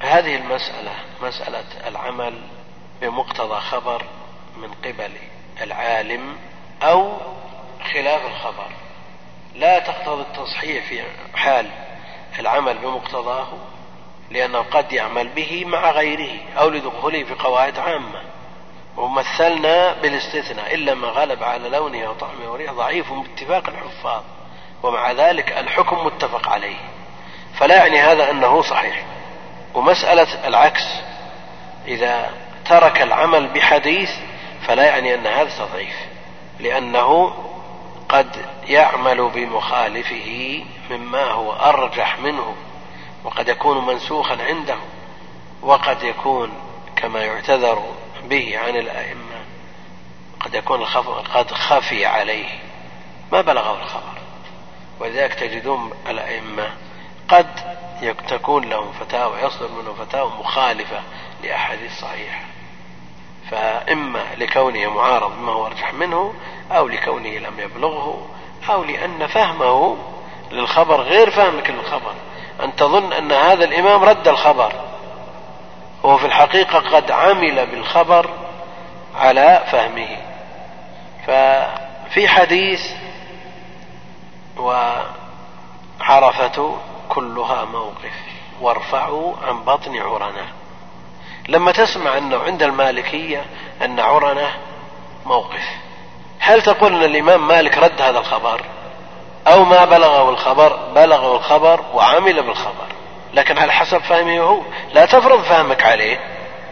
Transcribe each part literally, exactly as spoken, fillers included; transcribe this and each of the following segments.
هذه المسألة مسألة العمل بمقتضى خبر من قبل العالم أو خلاف الخبر لا تقتضي التصحيح في حال العمل بمقتضاه، لأنه قد يعمل به مع غيره أو لدخوله في قواعد عامة. ومثلنا بالاستثناء إلا ما غلب على لونه وطعمه وريحه ضعيف باتفاق الحفاظ، ومع ذلك الحكم متفق عليه، فلا يعني هذا أنه صحيح. ومسألة العكس، إذا ترك العمل بحديث فلا يعني أن هذا ضعيف، لأنه قد يعمل بمخالفه مما هو أرجح منه، وقد يكون منسوخا عنده، وقد يكون كما يعتذر به عن الأئمة قد يكون قد خفي عليه ما بلغه الخبر. ولذلك تجدون الأئمة قد تكون لهم فتاوى يصدر منه فتاوى مخالفة لأحاديث صحيحة، فإما لكونه معارض بما هو أرجح منه، أو لكونه لم يبلغه، أو لأن فهمه للخبر غير فهمك للخبر. أن تظن أن هذا الإمام رد الخبر، هو في الحقيقة قد عمل بالخبر على فهمه. ففي حديث وعرفة كلها موقف وارفعوا عن بطن عرنة، لما تسمع أنه عند المالكية أن عرنة موقف، هل تقول أن الإمام مالك رد هذا الخبر أو ما بلغه الخبر؟ بلغه الخبر وعمل بالخبر، لكن على حسب فهمه هو، لا تفرض فهمك عليه.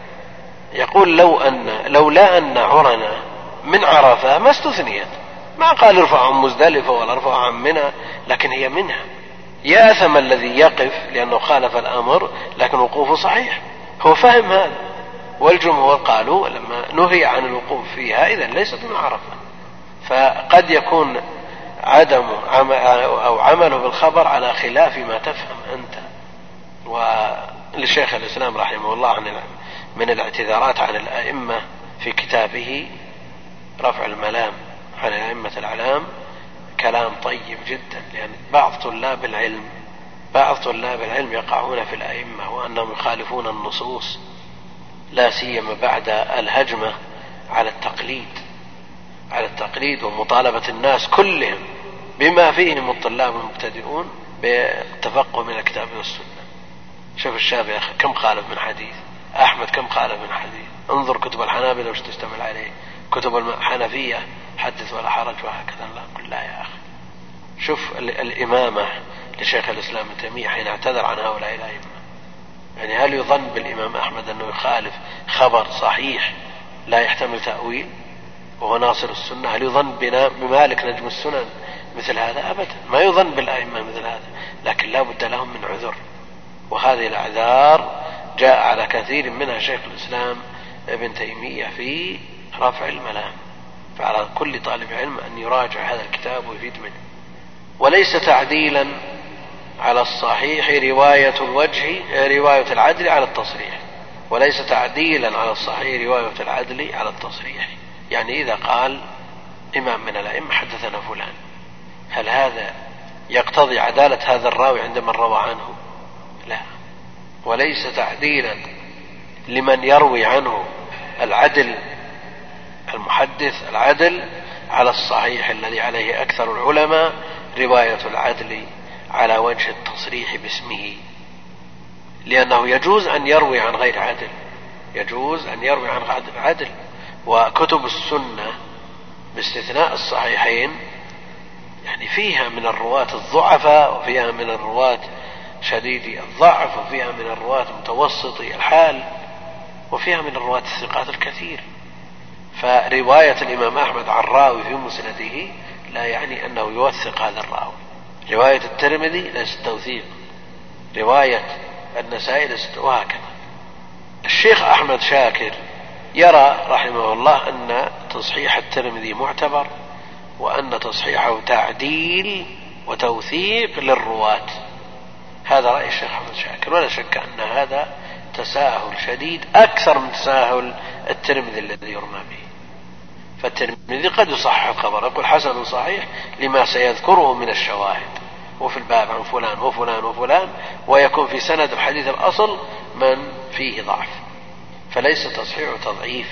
يقول لو أن لولا أن عرنة من عرفة ما استثنيت، ما قال ارفعوا عن مزدلفة ولا ارفعوا عن منى، لكن هي منها. يأثم الذي يقف لأنه خالف الأمر، لكن وقوفه صحيح، هو فهم هذا. والجمهور قالوا لما نهي عن الوقوف فيها إذن ليست من عرفة. فقد يكون عدم عمل أو عمله بالخبر على خلاف ما تفهم أنت. ولشيخ الإسلام رحمه الله عن من الاعتذارات عن الأئمة في كتابه رفع الملام عن أئمة الأعلام كلام طيب جدا، لأن بعض طلاب العلم بعض طلاب العلم يقعون في الأئمة وأنهم يخالفون النصوص، لا سيما بعد الهجمة على التقليد على التقليد ومطالبة الناس كلهم بما فيهم الطلاب المبتدئون بالتفقه من الكتاب والسنة. شوف الشافعي كم خالف من حديث، أحمد كم خالف من حديث، انظر كتب الحنابلة وش تشتمل عليه، كتب الحنفية حدث ولا حرج وهكذا. لا قل لا يا أخي. شوف الإمامة لشيخ الإسلام ابن تيمية حين اعتذر عن هؤلاء الأئمة، يعني هل يظن بالإمام أحمد أنه يخالف خبر صحيح لا يحتمل تأويل وهو ناصر السنة؟ هل يظن بمالك نجم السنن مثل هذا؟ أبدا، ما يظن بالأئمة مثل هذا، لكن لا بد لهم من عذر، وهذه الأعذار جاء على كثير منها شيخ الإسلام ابن تيمية في رفع الملام. فعلى كل طالب علم أن يراجع هذا الكتاب ويفيد منه. وليس تعديلا على الصحيح رواية الوجه رواية العدل على التصريح، وليس تعديلا على الصحيح رواية العدل على التصريح. يعني إذا قال إمام من الأئمة حدثنا فلان، هل هذا يقتضي عدالة هذا الراوي عندما روى عنه؟ لا. وليس تعديلا لمن يروي عنه العدل المحدث العدل على الصحيح الذي عليه أكثر العلماء رواية العدل على وجه التصريح باسمه، لأنه يجوز أن يروي عن غير عدل، يجوز أن يروي عن عدل. وكتب السنة باستثناء الصحيحين يعني فيها من الرواة الضعفاء، وفيها من الرواة شديدي الضعف، وفيها من الرواة متوسطي الحال، وفيها من الرواة الثقات الكثير. فرواية الإمام أحمد عن راوي في مسنده لا يعني أنه يوثق هذا الراوي. رواية الترمذي ليست توثيق، رواية النسائي ليست، وهكذا. الشيخ أحمد شاكر يرى رحمه الله أن تصحيح الترمذي معتبر، وأن تصحيحه تعديل وتوثيق للرواة. هذا رأي الشيخ أحمد شاكر، ولا شك أن هذا تساهل شديد أكثر من تساهل الترمذي الذي يرمى به. فالترمذي قد يصحح الخبر، يقول حسن صحيح لما سيذكره من الشواهد، وفي الباب عن فلان وفلان وفلان، ويكون في سند الحديث الأصل من فيه ضعف، فليس تصحيح تضعيف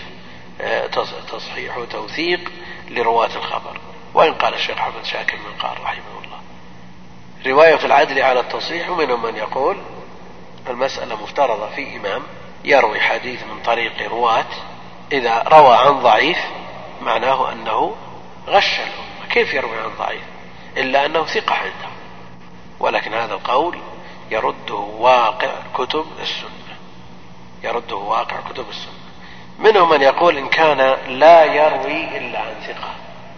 تصحيح توثيق لرواة الخبر. وإن قال الشيخ حمد شاكر من قال رحمه الله رواية العدل على التصحيح، ومنهم من يقول المسألة مفترضة في إمام يروي حديث من طريق رواة، إذا روى عن ضعيف معناه أنه غش الأمة، كيف يروي عن ضعيف إلا أنه ثقة عنده؟ ولكن هذا القول يرده واقع كتب السنة، يرده واقع كتب السنة. منهم من يقول إن كان لا يروي إلا عن ثقة،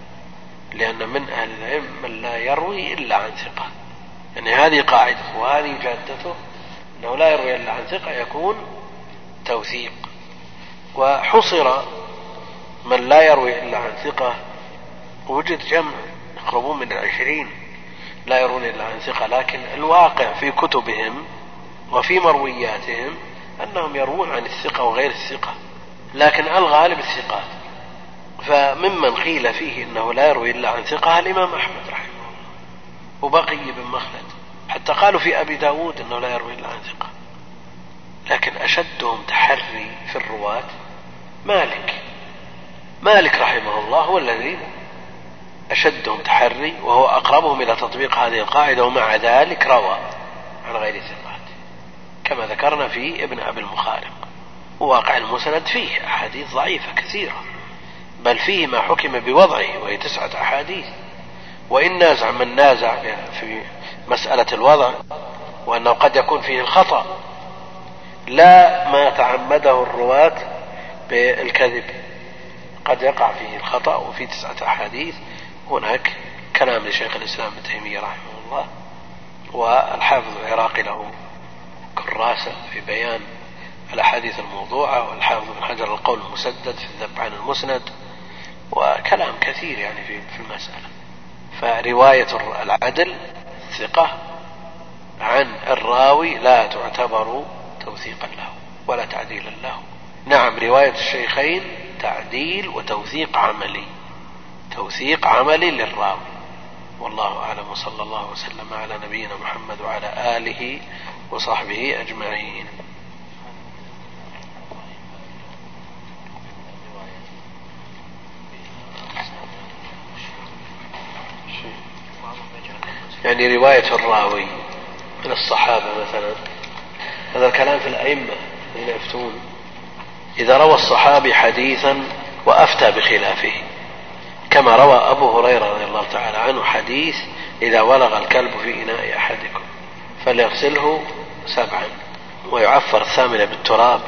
لأن من أهل العلم من لا يروي إلا عن ثقة، يعني هذه قاعدته وهذه جادته، أنه لا يروي إلا عن ثقة يكون توثيق. وحصر من لا يروي إلا عن ثقة، وجد جمع يقربون من العشرين لا يروون إلا عن ثقة، لكن الواقع في كتبهم وفي مروياتهم أنهم يروون عن الثقة وغير الثقة، لكن الغالب الثقات. فممن قيل فيه إنه لا يروي إلا عن ثقة الإمام أحمد رحمه الله وبقي بن مخلد، حتى قالوا في أبي داود أنه لا يروي إلا عن ثقة. لكن أشدهم تحري في الرواة مالك، مالك رحمه الله هو الذي أشدهم تحري، وهو أقربهم إلى تطبيق هذه القاعدة، ومع ذلك روى عن غير ثقات كما ذكرنا في ابن أبي المخارق. وواقع المسند فيه أحاديث ضعيفة كثيرة، بل فيه ما حكم بوضعه وهي تسعة أحاديث. وإن نازع من نازع في مسألة الوضع وأنه قد يكون فيه الخطأ، لا ما تعمده الرواة بالكذب، قد يقع فيه الخطأ وفي تسعة أحاديث. هناك كلام لشيخ الإسلام ابن تيمية رحمه الله، والحافظ العراقي له كراسة في بيان الأحاديث الموضوعة، والحافظ بن حجر القول المسدد في الذب عن المسند، وكلام كثير يعني في المسألة. فرواية العدل ثقة عن الراوي لا تعتبر توثيقا له ولا تعديلا له. نعم، رواية الشيخين تعديل وتوثيق عملي، توثيق عملي للراوي. والله أعلم، وصلى الله وسلم على نبينا محمد وعلى آله وصحبه أجمعين. يعني رواية الراوي من الصحابة مثلا، هذا الكلام في الأئمة الذين يفتون، إذا روى الصحابي حديثا وأفتى بخلافه، كما روى أبو هريرة رضي الله تعالى عنه حديث إذا ولغ الكلب في إناء أحدكم فليغسله سبعا ويعفر الثامنة بالتراب.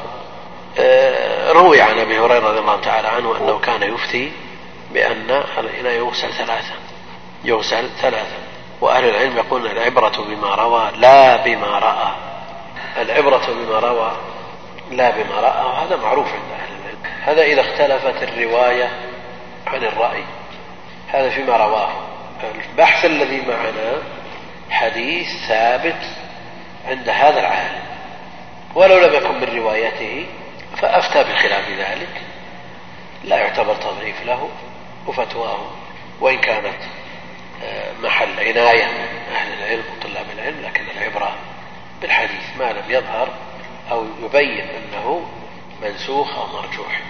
روي عن أبي هريرة رضي الله تعالى عنه أنه كان يفتي بأن الإناء يغسل ثلاثا، يغسل ثلاثا. وأهل العلم يقولون العبرة بما روى لا بما رأى، العبرة بما روى لا بما رأى، وهذا معروف عند أهل العلم. هذا إذا اختلفت الرواية عن الرأي، هذا فيما رواه. البحث الذي معنا حديث ثابت عند هذا العالم، ولو لم يكن من روايته فأفتى بخلاف ذلك، لا يعتبر تضعيف له، وفتواه وإن كانت محل عناية من أهل العلم وطلاب العلم، لكن العبرة بالحديث ما لم يظهر أو يبين أنه منسوخ أو مرجوح.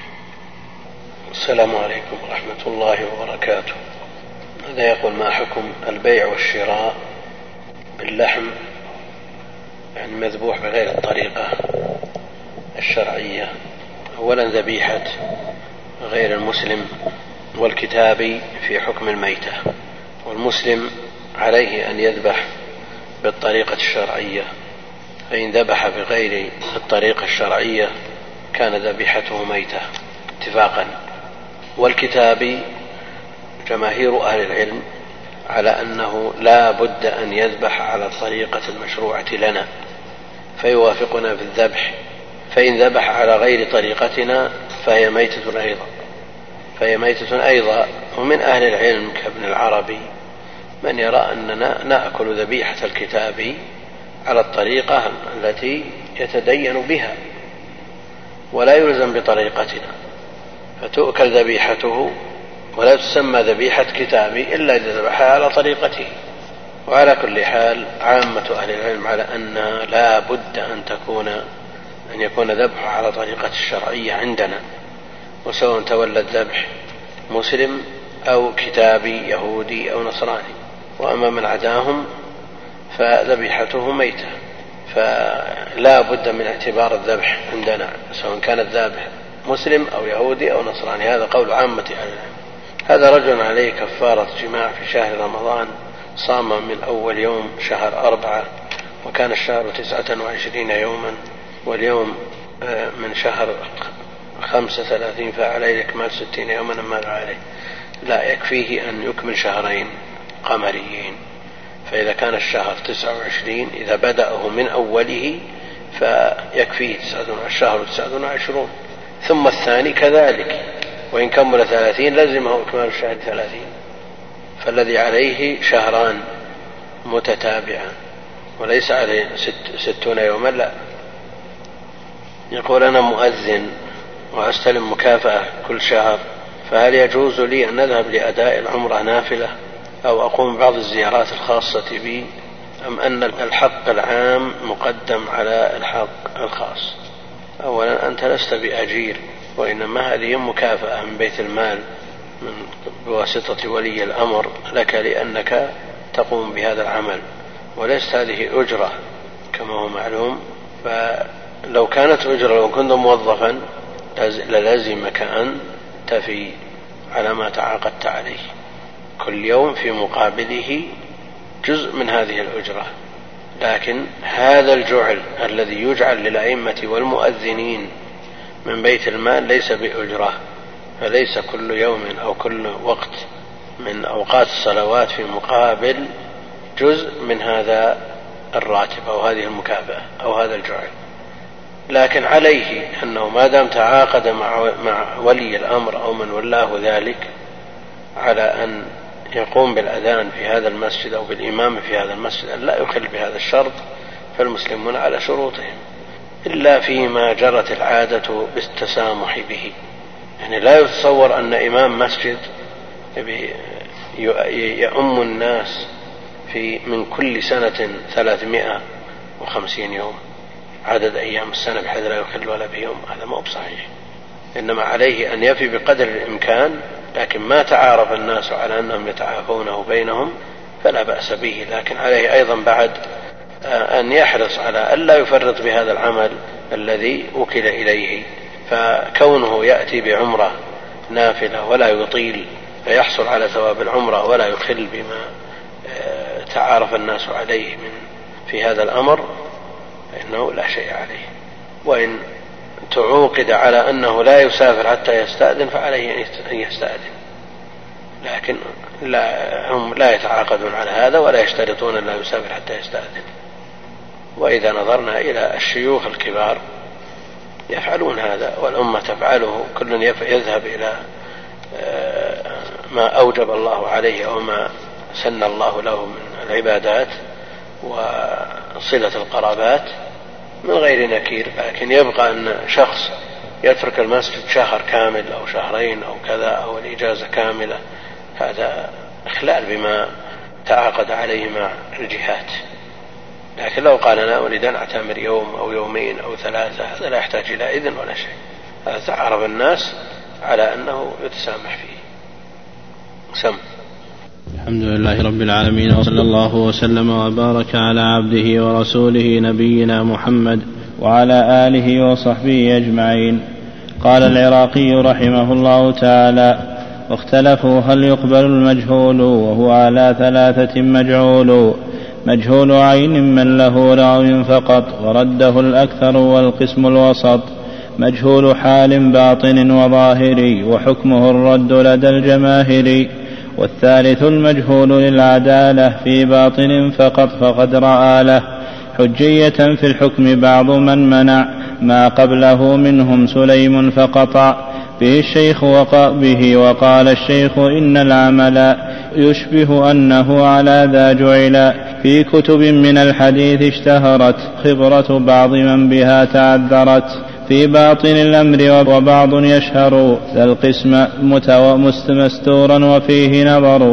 السلام عليكم ورحمة الله وبركاته. هذا يقول: ما حكم البيع والشراء باللحم يعني مذبوح بغير الطريقة الشرعية؟ أولا ذبيحة غير المسلم والكتابي في حكم الميتة، والمسلم عليه أن يذبح بالطريقة الشرعية، فإن ذبح بغير الطريقة الشرعية كان ذبيحته ميتة اتفاقا. والكتابي جماهير أهل العلم على أنه لا بد أن يذبح على الطريقة المشروعة لنا فيوافقنا في الذبح، فإن ذبح على غير طريقتنا فهي ميتة أيضا فهي ميتة أيضا. ومن أهل العلم كابن العربي من يرى أننا نأكل ذبيحة الكتاب على الطريقة التي يتدين بها ولا يلزم بطريقتنا، فتؤكل ذبيحته ولا تسمى ذبيحة كتابي إلا إذا ذبحها على طريقته. وعلى كل حال عامة أهل العلم على أنها لا بد أن تكون أن يكون ذبحه على طريقة الشرعية عندنا، وسواء تولى الذبح مسلم أو كتابي يهودي أو نصراني. وأما من عداهم فذبيحته ميتة، فلا بد من اعتبار الذبح عندنا سواء كان الذابح مسلم أو يهودي أو نصراني. هذا قول عامة أهل العلم. هذا رجل عليه كفارة جماع في شهر رمضان، صام من أول يوم شهر أربعة، وكان الشهر تسعة وعشرين يوما، واليوم من شهر خمسة ثلاثين، فعليه إكمال ستين يوما. ماذا عليه؟ لا يكفيه أن يكمل شهرين قمريين. فإذا كان الشهر تسعة وعشرين إذا بدأه من أوله فيكفيه الشهر تسعة وعشرون، ثم الثاني كذلك، وإن كمل ثلاثين لزمه إكمال الشهر ثلاثين. فالذي عليه شهران متتابعا وليس عليه ست ستون يوما. لا، يقول أنا مؤذن وأستلم مكافأة كل شهر، فهل يجوز لي أن أذهب لأداء العمرة نافلة أو أقوم ببعض الزيارات الخاصة بي، أم أن الحق العام مقدم على الحق الخاص؟ أولا أنت لست بأجير، وإنما هذه مكافأة من بيت المال من بواسطة ولي الأمر لك لأنك تقوم بهذا العمل، وليست هذه أجرة كما هو معلوم. فلو كانت أجرة لو كنت موظفا للزمك أن تفي على ما تعاقدت عليه كل يوم في مقابله جزء من هذه الأجرة. لكن هذا الجعل الذي يجعل للأئمة والمؤذنين من بيت المال ليس بأجرة، فليس كل يوم أو كل وقت من أوقات الصلوات في مقابل جزء من هذا الراتب أو هذه المكافأة أو هذا الجعل. لكن عليه أنه ما دام تعاقد مع ولي الأمر أو من ولاه ذلك على أن يقوم بالأذان في هذا المسجد أو بالإمام في هذا المسجد أن لا يخل بهذا الشرط، فالمسلمون على شروطهم، إلا فيما جرت العادة بالتسامح به. يعني لا يتصور أن إمام مسجد يؤم الناس في من كل سنة ثلاثمائة وخمسين يوم عدد أيام السنة بحيث لا يخل ولا بيوم، هذا ما هو صحيح. إنما عليه أن يفي بقدر الإمكان، لكن ما تعارف الناس على أنهم يتعافونه بينهم فلا بأس به. لكن عليه أيضا بعد أن يحرص على ألا يفرط بهذا العمل الذي وكل إليه، فكونه يأتي بعمرة نافلة ولا يطيل فيحصل على ثواب العمرة ولا يخل بما تعارف الناس عليه من في هذا الأمر فإنه لا شيء عليه. وإن تعوقد على أنه لا يسافر حتى يستأذن فعليه أن يستأذن، لكن لا هم لا يتعاقدون على هذا ولا يشترطون أن لا يسافر حتى يستأذن. وإذا نظرنا إلى الشيوخ الكبار يفعلون هذا والأمة تفعله، كل يذهب إلى ما أوجب الله عليه أو ما سن الله له من العبادات وصلة القرابات من غير نكير. لكن يبقى أن شخص يترك المسجد شهر كامل أو شهرين أو كذا أو الإجازة كاملة، هذا إخلال بما تعاقد عليه مع الجهات. لكن لو قال أنا أريد أن أعتمر يوم أو يومين أو ثلاثة هذا لا يحتاج إلى إذن ولا شيء، هذا تعرف الناس على أنه يتسامح فيه. سم. الحمد لله رب العالمين، وصلى الله وسلم وبارك على عبده ورسوله نبينا محمد وعلى آله وصحبه أجمعين. قال العراقي رحمه الله تعالى: واختلفوا هل يقبل المجهول وهو على ثلاثة: مجهول مجهول عين من له راو فقط ورده الأكثر والقسم الوسط، مجهول حال باطن وظاهري وحكمه الرد لدى الجماهير، والثالث المجهول للعدالة في باطن فقط فقد رأى له حجية في الحكم بعض من منع ما قبله منهم سليم فقطع به الشيخ وقال به وقال الشيخ إن العمل يشبه أنه على ذا جعل في كتب من الحديث اشتهرت خبرة بعض من بها تعذرت في باطن الأمر وبعض يشهر ذا القسم مستورا وفيه نظر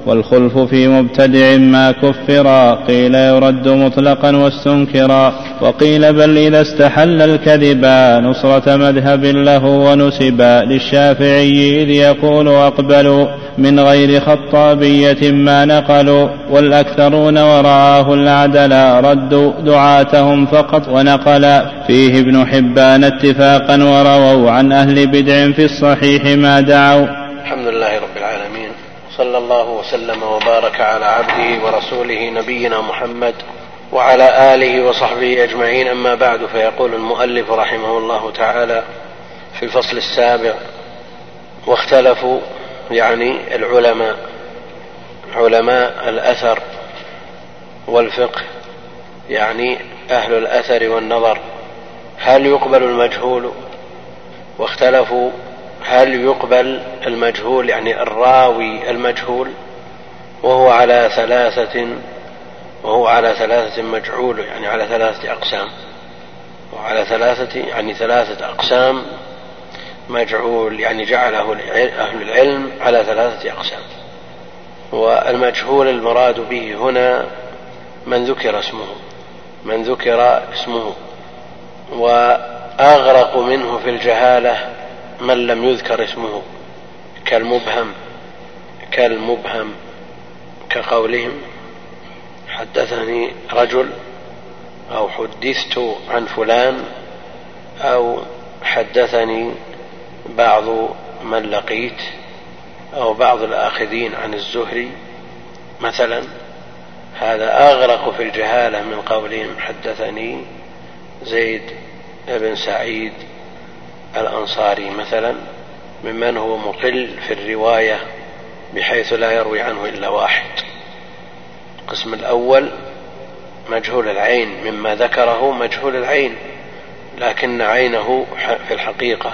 والخلف في مبتدع ما كفرا، قيل يرد مطلقا واستنكرا، وقيل بل إذا استحل الكذبا نصرة مذهب له ونسبا للشافعي إذ يقول أقبلوا من غير خطابية ما نقلوا، والأكثرون ورآه العدلا ردوا دعاتهم فقط ونقلا فيه ابن حبان اتفاقا ورووا عن أهل بدع في الصحيح ما دعوا. الحمد لله رب العالمين، صلى الله وسلم وبارك على عبده ورسوله نبينا محمد وعلى آله وصحبه أجمعين، أما بعد، فيقول المؤلف رحمه الله تعالى في الفصل السابع: واختلفوا، يعني العلماء، علماء الأثر والفقه، يعني أهل الأثر والنظر، هل يقبل المجهول؟ واختلفوا هل يقبل المجهول، يعني الراوي المجهول، وهو على ثلاثة وهو على ثلاثة مجعول، يعني على ثلاثة أقسام، وعلى ثلاثة يعني ثلاثة أقسام مجعول، يعني جعله أهل العلم على ثلاثة أقسام. والمجهول المراد به هنا من ذكر اسمه من ذكر اسمه وأغرق منه في الجهالة من لم يذكر اسمه، كالمبهم كالمبهم كقولهم حدثني رجل، أو حدثت عن فلان، أو حدثني بعض من لقيت، أو بعض الآخذين عن الزهري مثلا. هذا أغرق في الجهالة من قولهم حدثني زيد بن سعيد الأنصاري مثلا، ممن هو مقل في الرواية بحيث لا يروي عنه إلا واحد. القسم الأول مجهول العين، مما ذكره مجهول العين لكن عينه في الحقيقة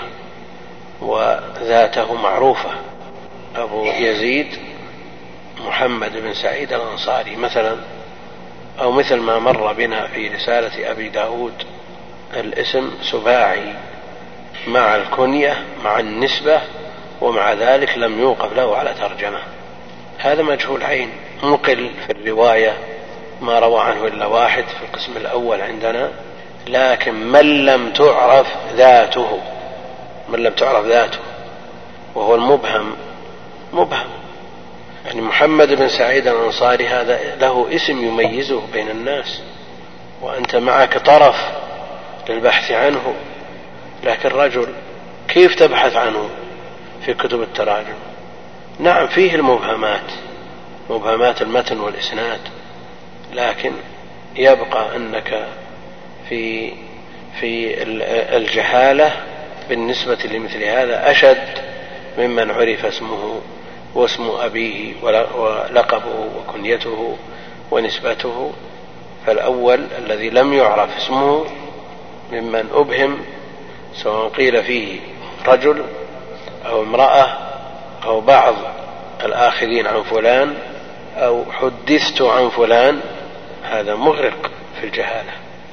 وذاته معروفة، أبو يزيد محمد بن سعيد الأنصاري مثلا، أو مثل ما مر بنا في رسالة أبي داود الاسم سباعي مع الكنية مع النسبة، ومع ذلك لم يوقف له على ترجمة. هذا مجهول عين مقل في الرواية، ما روى عنه إلا واحد في القسم الأول عندنا، لكن من لم تعرف ذاته من لم تعرف ذاته وهو المبهم مبهم. يعني محمد بن سعيد الأنصاري هذا له اسم يميزه بين الناس، وأنت معك طرف للبحث عنه، لكن رجل كيف تبحث عنه في كتب التراجم؟ نعم فيه المبهمات، مبهمات المتن والإسناد، لكن يبقى أنك في في الجهالة بالنسبة لمثل هذا أشد ممن عرف اسمه واسم أبيه ولقبه وكنيته ونسبته. فالأول الذي لم يعرف اسمه ممن أبهم، سواء قيل فيه رجل أو امرأة أو بعض الآخذين عن فلان أو حدثت عن فلان، هذا مغرق في الجهالة.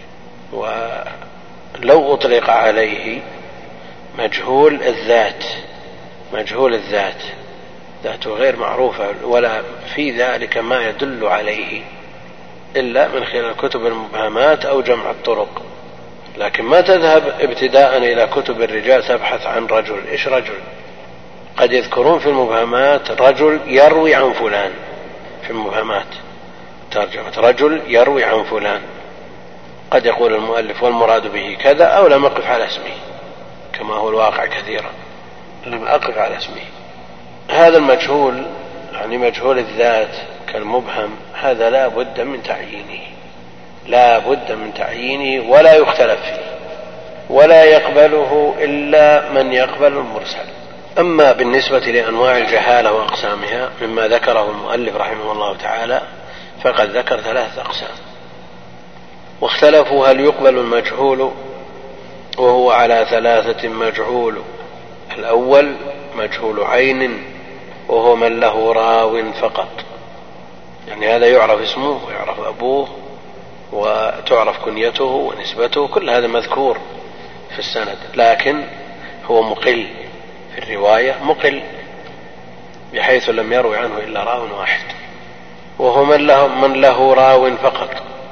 ولو أطلق عليه مجهول الذات مجهول الذات ذاته غير معروفة ولا في ذلك ما يدل عليه إلا من خلال كتب المبهمات أو جمع الطرق، لكن ما تذهب ابتداء إلى كتب الرجال تبحث عن رجل. إيش رجل؟ قد يذكرون في المبهمات رجل يروي عن فلان، في المبهمات ترجمة رجل يروي عن فلان، قد يقول المؤلف والمراد به كذا، أو لم أقف على اسمه كما هو الواقع كثيرا، لم أقف على اسمه. هذا المجهول يعني مجهول الذات كالمبهم، هذا لا بد من تعيينه لا بد من تعيينه ولا يختلف فيه، ولا يقبله إلا من يقبل المرسل. أما بالنسبة لأنواع الجهالة وأقسامها مما ذكره المؤلف رحمه الله تعالى، فقد ذكر ثلاثة أقسام. واختلفوا هل يقبل المجهول، وهو على ثلاثة مجهول. الأول مجهول عين، وهو من له راو فقط، يعني هذا يعرف اسمه ويعرف أبوه وتعرف كنيته ونسبته، كل هذا مذكور في السند، لكن هو مقل في الرواية، مقل بحيث لم يروي عنه إلا راو واحد، وهو من له, من له راو فقط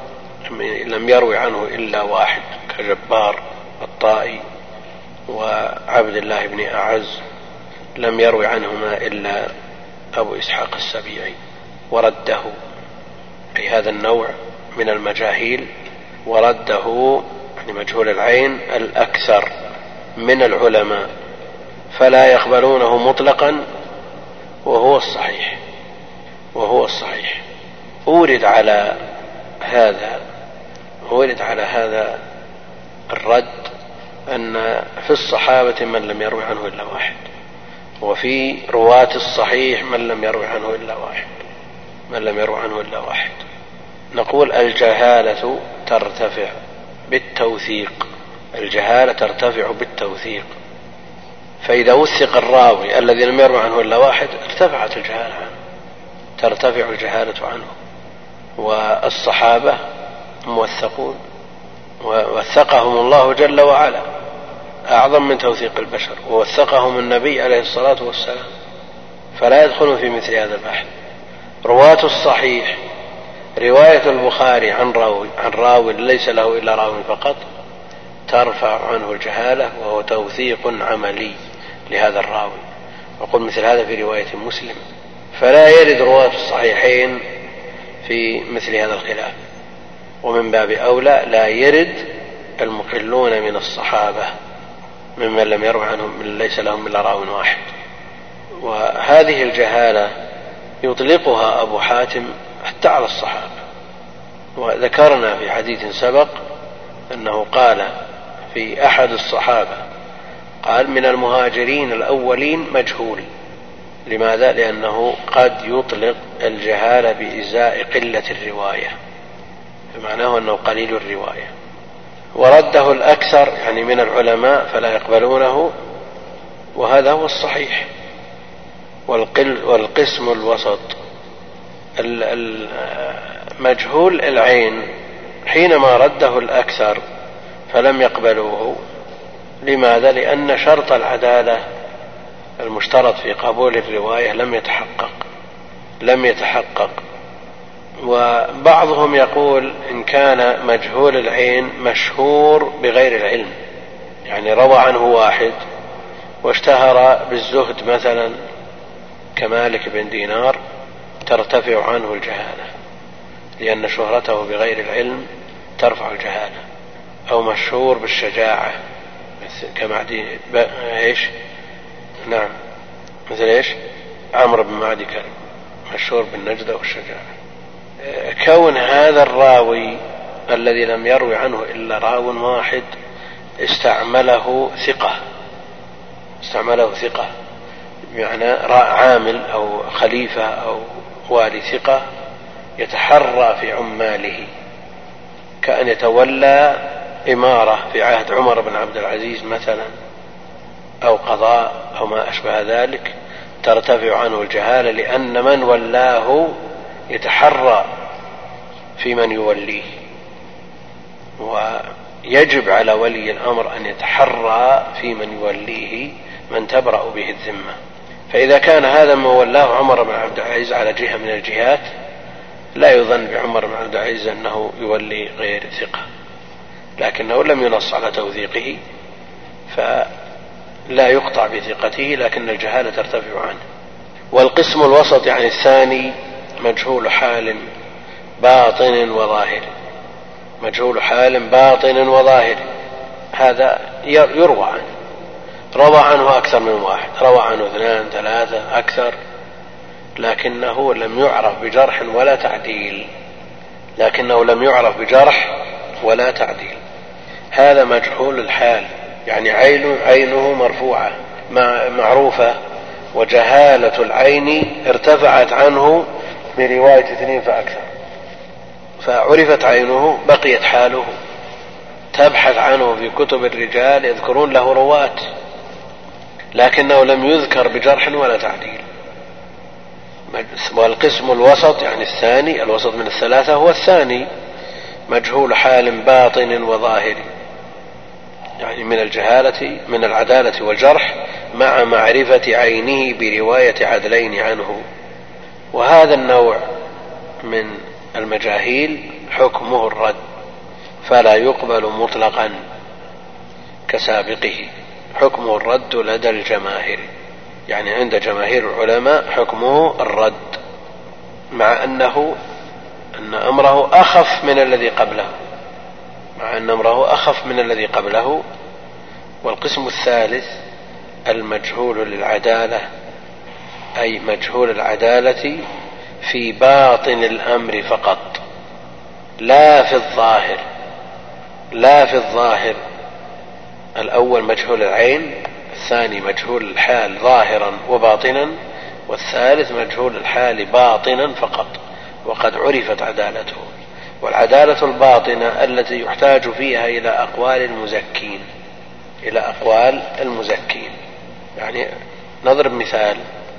لم يروي عنه إلا واحد، كجبار الطائي وعبد الله بن أعز لم يروي عنهما إلا أبو إسحاق السبيعي ورده، أي هذا النوع من المجاهيل ورده يعني مجهول العين الأكثر من العلماء، فلا يقبلونه مطلقا، وهو الصحيح وهو الصحيح أورد على هذا أورد على هذا الرد أن في الصحابة من لم يروي عنه إلا واحد، وفي رواة الصحيح من لم يروي عنه إلا واحد من لم يروي عنه إلا واحد نقول الجهالة ترتفع بالتوثيق الجهالة ترتفع بالتوثيق، فإذا وثق الراوي الذي لم يروي عنه إلا واحد ارتفعت الجهالة عنه ترتفع الجهالة عنه. والصحابة موثقون ووثقهم الله جل وعلا أعظم من توثيق البشر، ووثقهم النبي عليه الصلاة والسلام، فلا يدخلون في مثل هذا البحث. رواة الصحيح رواية البخاري عن راوي عن راوي ليس له إلا راوي فقط ترفع عنه الجهالة، وهو توثيق عملي لهذا الراوي، وقل مثل هذا في رواية مسلم، فلا يرد رواة الصحيحين في مثل هذا الخلاف، ومن باب أولى لا يرد المقلون من الصحابة ممن لم يروي عنهم من ليس لهم إلا راو واحد. وهذه الجهالة يطلقها أبو حاتم حتى على الصحابة، وذكرنا في حديث سبق أنه قال في أحد الصحابة قال من المهاجرين الأولين مجهول. لماذا؟ لأنه قد يطلق الجهالة بإزاء قلة الرواية، بمعناه أنه قليل الرواية. ورده الأكثر يعني من العلماء فلا يقبلونه، وهذا هو الصحيح. والقسم الوسط مجهول العين حينما رده الأكثر فلم يقبلوه. لماذا؟ لأن شرط العدالة المشترط في قبول الرواية لم يتحقق لم يتحقق وبعضهم يقول إن كان مجهول العين مشهور بغير العلم، يعني روى عنه واحد واشتهر بالزهد مثلا كمالك بن دينار ترتفع عنه الجهالة، لأن شهرته بغير العلم ترفع الجهالة. أو مشهور بالشجاعة كمعدي ايش نعم مثل ايش عمرو بن معدي كرب مشهور بالنجدة والشجاعة. كون هذا الراوي الذي لم يروي عنه إلا راو واحد استعمله ثقة استعمله ثقة بمعنى عامل أو خليفة أو والي ثقة يتحرى في عماله، كأن يتولى إمارة في عهد عمر بن عبد العزيز مثلا أو قضاء أو ما أشبه ذلك، ترتفع عنه الجهالة لأن من ولاه يتحرى في من يوليه. ويجب على ولي الأمر أن يتحرى في من يوليه من تبرأ به الذمة. فإذا كان هذا ما ولاه عمر بن عبد العزيز على جهة من الجهات لا يظن بعمر بن عبد العزيز أنه يولي غير ثقة، لكنه لم ينص على توثيقه فلا يقطع بثقته، لكن الجهالة ترتفع عنه. والقسم الوسط يعني الثاني مجهول حال باطن وظاهر مجهول حال باطن وظاهر هذا يروى عنه، روى عنه أكثر من واحد، روى عنه اثنان ثلاثة أكثر، لكنه لم يعرف بجرح ولا تعديل لكنه لم يعرف بجرح ولا تعديل هذا مجهول الحال، يعني عين عينه مرفوعة معروفة، وجهالة العين ارتفعت عنه برواية اثنين فأكثر، فعرفت عينه بقيت حاله. تبحث عنه في كتب الرجال يذكرون له رواة لكنه لم يذكر بجرح ولا تعديل. والقسم الوسط يعني الثاني الوسط من الثلاثة هو الثاني مجهول حال باطن وظاهر، يعني من الجهالة من العدالة والجرح مع معرفة عينه برواية عدلين عنه. وهذا النوع من المجاهيل حكمه الرد، فلا يقبل مطلقا كسابقه، حكمه الرد لدى الجماهير، يعني عند جماهير العلماء حكمه الرد، مع أنه أن أمره أخف من الذي قبله مع أن أمره أخف من الذي قبله. والقسم الثالث المجهول للعدالة، أي مجهول العدالة في باطن الأمر فقط، لا في الظاهر لا في الظاهر الأول مجهول العين، الثاني مجهول الحال ظاهرا وباطنا، والثالث مجهول الحال باطنا فقط، وقد عرفت عدالته. والعدالة الباطنة التي يحتاج فيها إلى أقوال المزكين إلى أقوال المزكين يعني نضرب مثال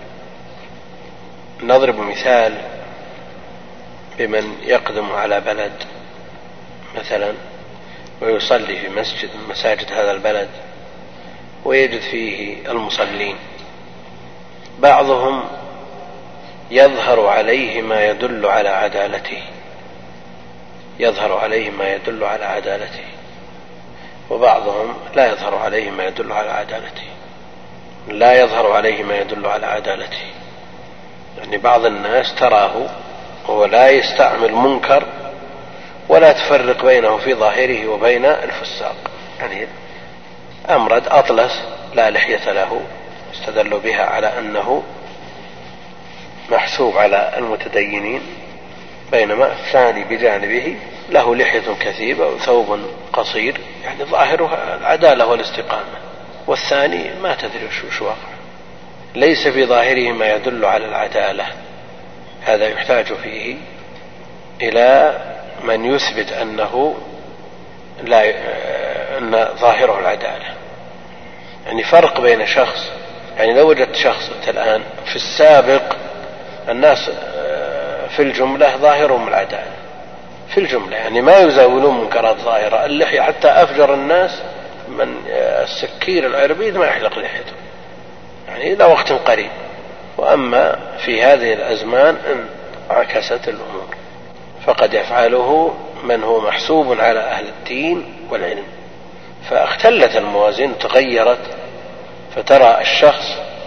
نضرب مثال بمن يقدم على بلد مثلا ويصلي في مسجد من مساجد هذا البلد ويجد فيه المصلين، بعضهم يظهر عليه ما يدل على عدالته يظهر عليه ما يدل على عدالته وبعضهم لا يظهر عليه ما يدل على عدالته لا يظهر عليه ما يدل على عدالته يعني بعض الناس تراه ولا يستعمل منكر ولا تفرق بينه في ظاهره وبين الفساق، يعني أمرد أطلس لا لحية له استدلوا بها على أنه محسوب على المتدينين، بينما الثاني بجانبه له لحية كثيبة وثوب قصير يعني ظاهرها العدالة والاستقامة، والثاني ما تدري شو واقع، ليس في ظاهره ما يدل على العدالة. هذا يحتاج فيه إلى من يثبت أنه لا أن ظاهره العدالة، يعني فرق بين شخص، يعني لو وجدت شخص الآن في السابق الناس في الجملة ظاهرهم العدالة في الجملة، يعني ما يزاولون منكرات ظاهرة، اللحية حتى أفجر الناس من السكير العربيد ما يحلق لحيته يعني إلى وقت قريب. وأما في هذه الأزمان انعكست الأمور، فقد يفعله من هو محسوب على أهل الدين والعلم، فاختلت الموازين تغيرت، فترى الشخص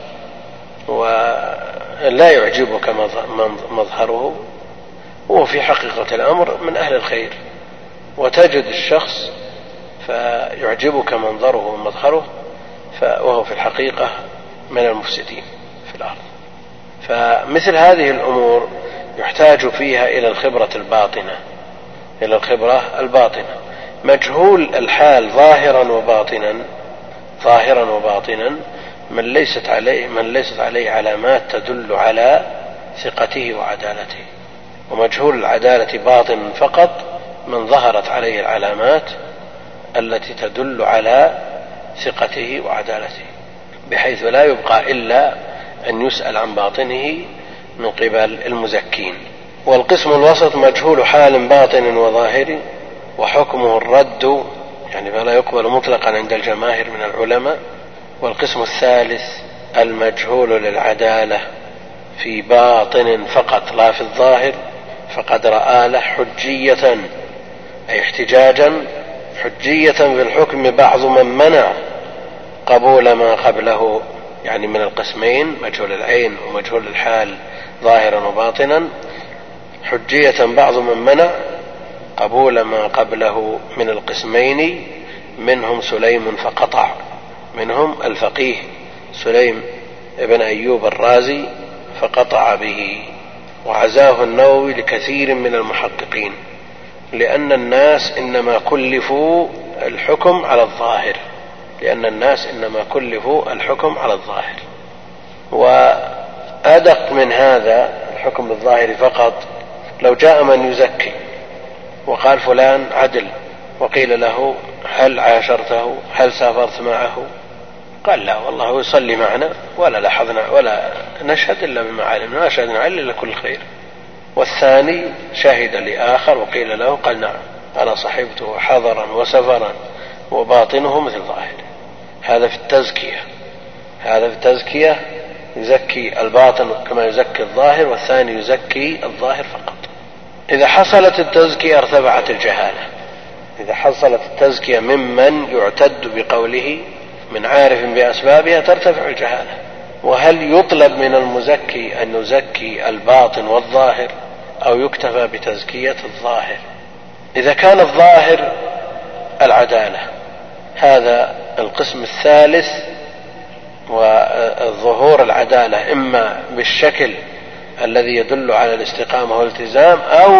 ولا يعجبك مظهره وهو في حقيقة الأمر من أهل الخير، وتجد الشخص فيعجبك منظره ومظهره وهو في الحقيقة من المفسدين في الأرض. فمثل هذه الأمور يحتاج فيها إلى الخبرة الباطنة إلى الخبرة الباطنة مجهول الحال ظاهرا وباطنا ظاهرا وباطنا من ليست عليه من ليست عليه علامات تدل على ثقته وعدالته، ومجهول العدالة باطنا فقط من ظهرت عليه العلامات التي تدل على ثقته وعدالته، بحيث لا يبقى إلا أن يسأل عن باطنه من قبل المزكين. والقسم الوسط مجهول حال باطن وظاهر وحكمه الرد، يعني فلا يقبل مطلقا عند الجماهير من العلماء. والقسم الثالث المجهول للعدالة في باطن فقط لا في الظاهر، فقد رأى له حجية أي احتجاجا حجية في الحكم بعض من منع قبول ما قبله، يعني من القسمين مجهول العين ومجهول الحال ظاهرا وباطنا، حجية بعض من منع قبول ما قبله من القسمين، منهم سليم فقطع، منهم الفقيه سليم ابن أيوب الرازي فقطع به، وعزاه النووي لكثير من المحققين، لأن الناس إنما كلفوا الحكم على الظاهر لأن الناس إنما كلفوا الحكم على الظاهر وأدق من هذا الحكم بالظاهر فقط لو جاء من يزكي وقال فلان عدل، وقيل له هل عاشرته هل سافرت معه، قال لا والله يصلي معنا ولا لاحظنا ولا نشهد إلا بما علمنا، ما شهدنا إلا لكل خير. والثاني شهد لآخر وقيل له قال نعم أنا صحبته حضرا وسفرا وباطنه مثل ظاهره. هذا في التزكية، هذا في التزكية يزكي الباطن كما يزكي الظاهر، والثاني يزكي الظاهر فقط. إذا حصلت التزكية ارتفعت الجهالة. إذا حصلت التزكية ممن يعتد بقوله من عارف بأسبابها ترتفع الجهالة. وهل يطلب من المزكي أن يزكي الباطن والظاهر أو يكتفى بتزكية الظاهر؟ إذا كان الظاهر العدالة، هذا القسم الثالث، والظهور العدالة إما بالشكل الذي يدل على الاستقامة والالتزام أو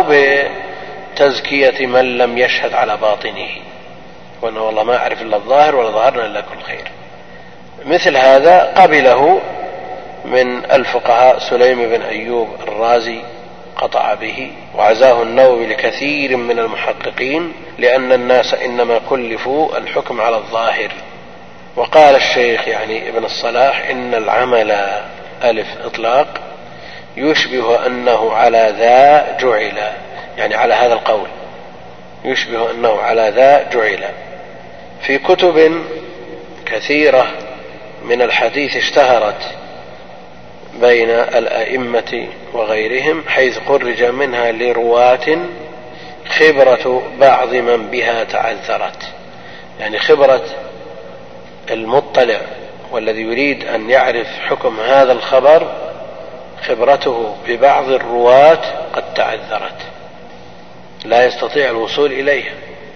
بتزكية من لم يشهد على باطنه، وأنه والله ما أعرف إلا الظاهر ولا ظهرنا إلا كل خير. مثل هذا قبله من الفقهاء سليم بن أيوب الرازي قطع به، وعزاه النووي لكثير من المحققين، لأن الناس إنما كلفوا الحكم على الظاهر. وقال الشيخ يعني ابن الصلاح إن العمل ألف إطلاق يشبه أنه على ذا جعل، يعني على هذا القول يشبه أنه على ذا جعل. في كتب كثيرة من الحديث اشتهرت بين الأئمة وغيرهم، حيث خرج منها لرواة خبرة بعض من بها تعذرت، يعني خبرة المطلع والذي يريد أن يعرف حكم هذا الخبر، خبرته ببعض الرواة قد تعذرت، لا يستطيع الوصول إليها،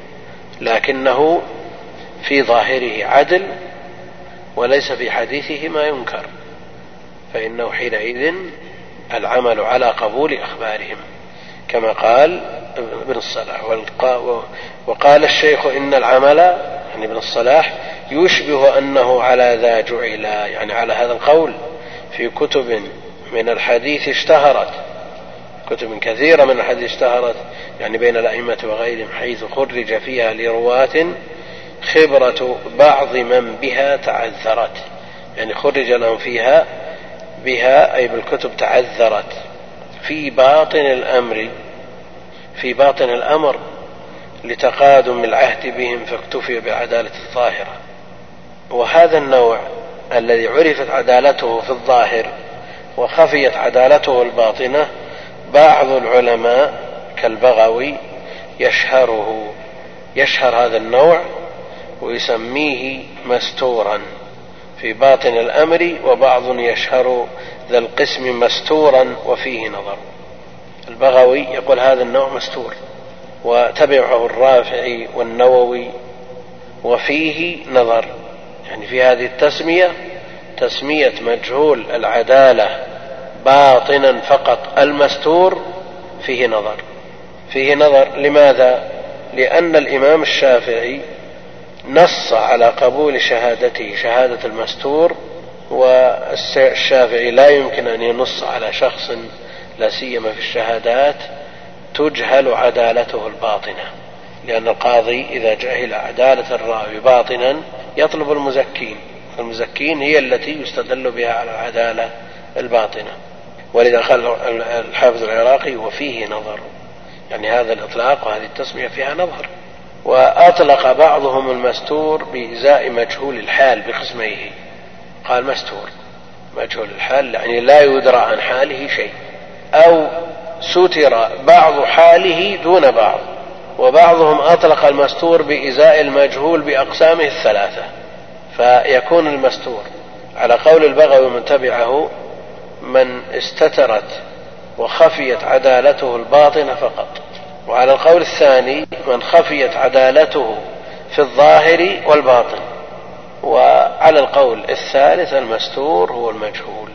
لكنه في ظاهره عدل وليس في حديثه ما ينكر، فإنه حينئذ العمل على قبول أخبارهم كما قال ابن الصلاح. وقال الشيخ إن العمل يعني ابن الصلاح يشبه أنه على ذا جعل، يعني على هذا القول في كتب من الحديث اشتهرت، كتب كثيرة من الحديث اشتهرت يعني بين الأئمة وغيرهم، حيث خرج فيها لرواة خبرة بعض من بها تعذرت، يعني خرج لهم فيها بها أي بالكتب تعذرت في باطن الأمر، في باطن الأمر لتقادم العهد بهم فاكتفي بالعدالة الظاهرة. وهذا النوع الذي عرفت عدالته في الظاهر وخفيت عدالته الباطنة، بعض العلماء كالبغوي يشهره يشهر هذا النوع ويسميه مستورا في باطن الأمر، وبعض يشهر ذا القسم مستورا وفيه نظر. البغوي يقول هذا النوع مستور، وتبعه الرافعي والنووي وفيه نظر، يعني في هذه التسمية تسمية مجهول العدالة باطنا فقط المستور فيه نظر. فيه نظر لماذا؟ لأن الإمام الشافعي نص على قبول شهادته شهادة المستور، والشافعي لا يمكن أن ينص على شخص لا سيما في الشهادات تجهل عدالته الباطنة، لأن القاضي إذا جهل عدالة الراوي باطنا يطلب المزكين، المزكين هي التي يستدل بها على العدالة الباطنة. ولذا قال الحافظ العراقي وفيه نظر، يعني هذا الإطلاق وهذه التسمية فيها نظر. وأطلق بعضهم المستور بإزاء مجهول الحال بقسميه، قال مستور مجهول الحال يعني لا يدرى عن حاله شيء، أو ستر بعض حاله دون بعض. وبعضهم أطلق المستور بإزاء المجهول بأقسامه الثلاثة، فيكون المستور على قول البغوي ومن تبعه من استترت وخفيت عدالته الباطنة فقط، وعلى القول الثاني من خفيت عدالته في الظاهر والباطن، وعلى القول الثالث المستور هو المجهول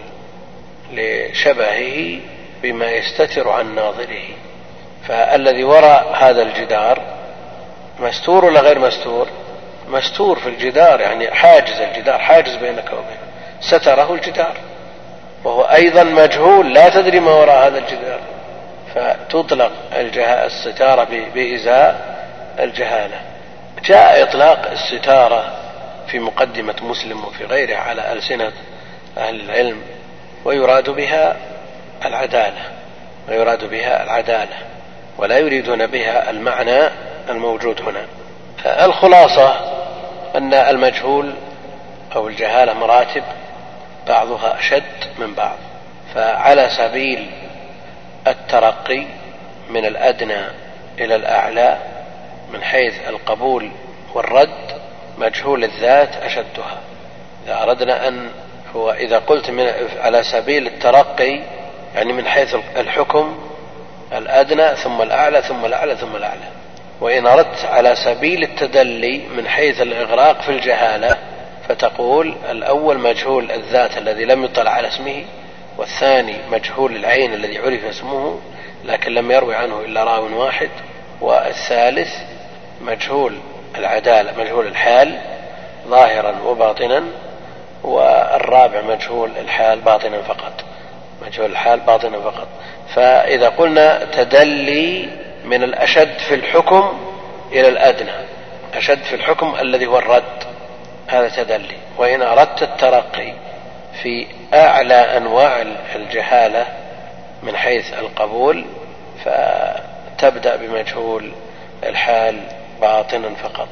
لشبهه بما يستتر عن ناظره. فالذي وراء هذا الجدار مستور ولا غير مستور؟ مستور في الجدار، يعني حاجز الجدار، حاجز بينك وبينه، ستره الجدار، وهو أيضا مجهول لا تدري ما وراء هذا الجدار، فتطلق الستارة بإزاء الجهالة. جاء إطلاق الستارة في مقدمة مسلم وفي غيره على ألسنة أهل العلم، ويراد بها العدالة، ويراد بها العدالة ولا يريدون بها المعنى الموجود هنا. الخلاصة أن المجهول أو الجهالة مراتب بعضها أشد من بعض. فعلى سبيل الترقي من الأدنى إلى الأعلى من حيث القبول والرد مجهول الذات أشدها. إذا أردنا أن هو إذا قلت من على سبيل الترقي يعني من حيث الحكم الأدنى ثم الأعلى ثم الأعلى ثم الأعلى. وإن أردت على سبيل التدلي من حيث الإغراق في الجهالة فتقول الأول مجهول الذات الذي لم يطلع على اسمه، والثاني مجهول العين الذي عرف اسمه لكن لم يروي عنه إلا راو واحد، والثالث مجهول العدالة مجهول الحال ظاهرا وباطنا، والرابع مجهول الحال باطنا فقط مجهول الحال باطنا فقط. فإذا قلنا تدلي من الأشد في الحكم إلى الأدنى، أشد في الحكم الذي هو الرد هذا تدلي. وإن أردت الترقي في أعلى أنواع الجهالة من حيث القبول فتبدأ بمجهول الحال باطنا فقط.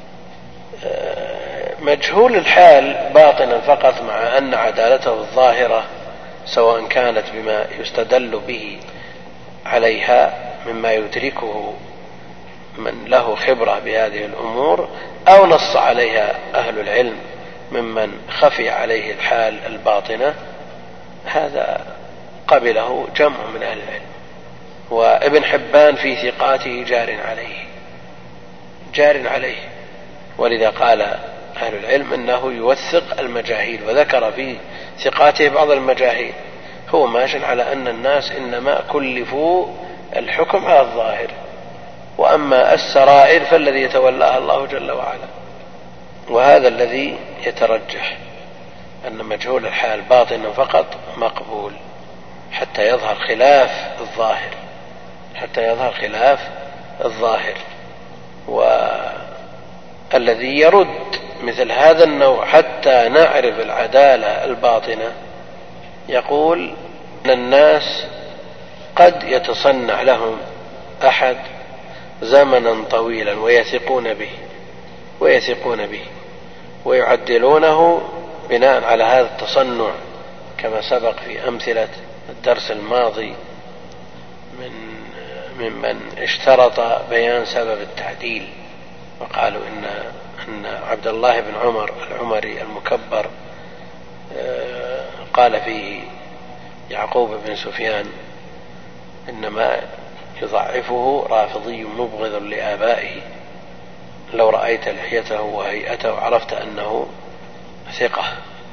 مجهول الحال باطنا فقط مع أن عدالته الظاهرة سواء كانت بما يستدل به عليها مما يدركه من له خبرة بهذه الأمور أو نص عليها أهل العلم ممن خفي عليه الحال الباطنة، هذا قبله جمع من أهل العلم. وابن حبان في ثقاته جار عليه جار عليه ولذا قال أهل العلم أنه يوثق المجاهيل، وذكر في ثقاته بعض المجاهيل. هو ماشي على أن الناس إنما كلفوا الحكم على الظاهر، وأما السرائر فالذي يتولاها الله جل وعلا. وهذا الذي يترجح أن مجهول الحال باطنا فقط مقبول حتى يظهر خلاف الظاهر حتى يظهر خلاف الظاهر. والذي يرد مثل هذا النوع حتى نعرف العدالة الباطنة يقول أن الناس قد يتصنع لهم أحد زمنا طويلا ويثقون به ويثقون به ويعدلونه بناء على هذا التصنع، كما سبق في أمثلة الدرس الماضي من ممن اشترط بيان سبب التعديل، وقالوا إن أن عبد الله بن عمر العمري المكبر قال فيه يعقوب بن سفيان إنما يضعفه رافضي مبغض لآبائه، لو رأيت لحيته وهيئته عرفت أنه ثقة.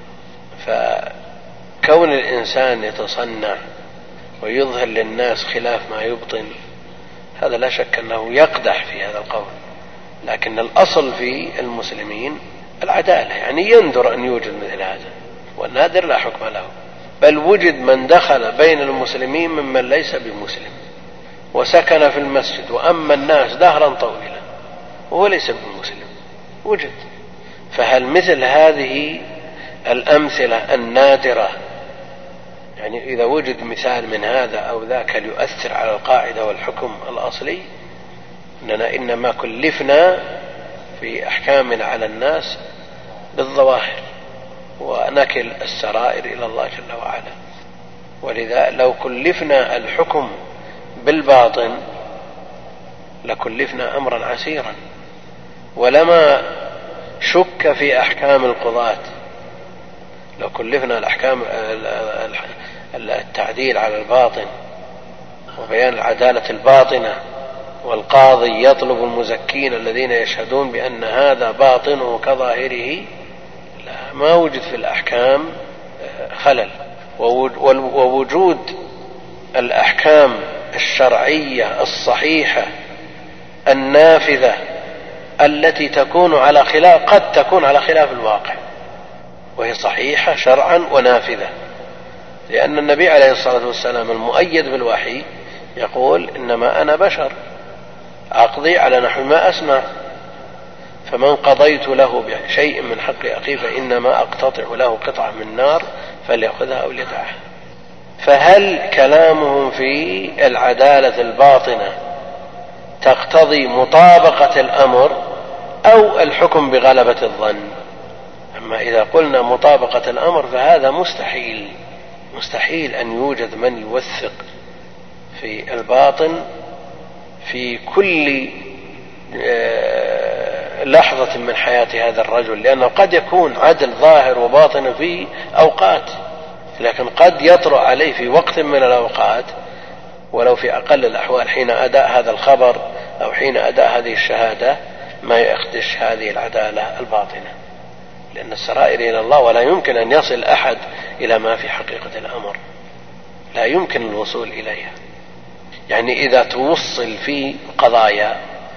فكون الإنسان يتصنع ويظهر للناس خلاف ما يبطن هذا لا شك أنه يقدح في هذا القول، لكن الأصل في المسلمين العدالة، يعني يندر أن يوجد مثل هذا، والنادر لا حكم له. بل وجد من دخل بين المسلمين ممن ليس بمسلم وسكن في المسجد وأما الناس دهرا طويلا وهو ليس بمسلم وجد. فهل مثل هذه الأمثلة النادرة يعني إذا وجد مثال من هذا أو ذاك ليؤثر على القاعدة والحكم الأصلي أننا إنما كلفنا في أحكامنا على الناس بالظواهر ونكل السرائر إلى الله جل وعلا. ولذا لو كلفنا الحكم بالباطن لكلفنا أمرا عسيرا، ولما شك في أحكام القضاة. لو كلفنا الأحكام التعديل على الباطن وبيان العدالة الباطنة والقاضي يطلب المزكين الذين يشهدون بأن هذا باطنه كظاهره، لا ما وجد في الأحكام خلل. ووجود الأحكام الشرعية الصحيحة النافذة التي تكون على خلاف قد تكون على خلاف الواقع وهي صحيحة شرعا ونافذة، لأن النبي عليه الصلاة والسلام المؤيد بالوحي يقول إنما أنا بشر أقضي على نحو ما أسمع، فمن قضيت له بشيء من حق أخيه فإنما أقتطع له قطعة من نار فليأخذها أو ليدعها. فهل كلامهم في العدالة الباطنة تقتضي مطابقة الأمر أو الحكم بغلبة الظن. أما إذا قلنا مطابقة الأمر فهذا مستحيل، مستحيل أن يوجد من يوثق في الباطن في كل لحظة من حياة هذا الرجل، لأنه قد يكون عدل ظاهر وباطن في أوقات، لكن قد يطرأ عليه في وقت من الأوقات ولو في أقل الأحوال حين أداء هذا الخبر أو حين أداء هذه الشهادة ما يخدش هذه العدالة الباطنة، لأن السرائر إلى الله ولا يمكن أن يصل أحد إلى ما في حقيقة الأمر، لا يمكن الوصول إليها. يعني إذا توصل في قضايا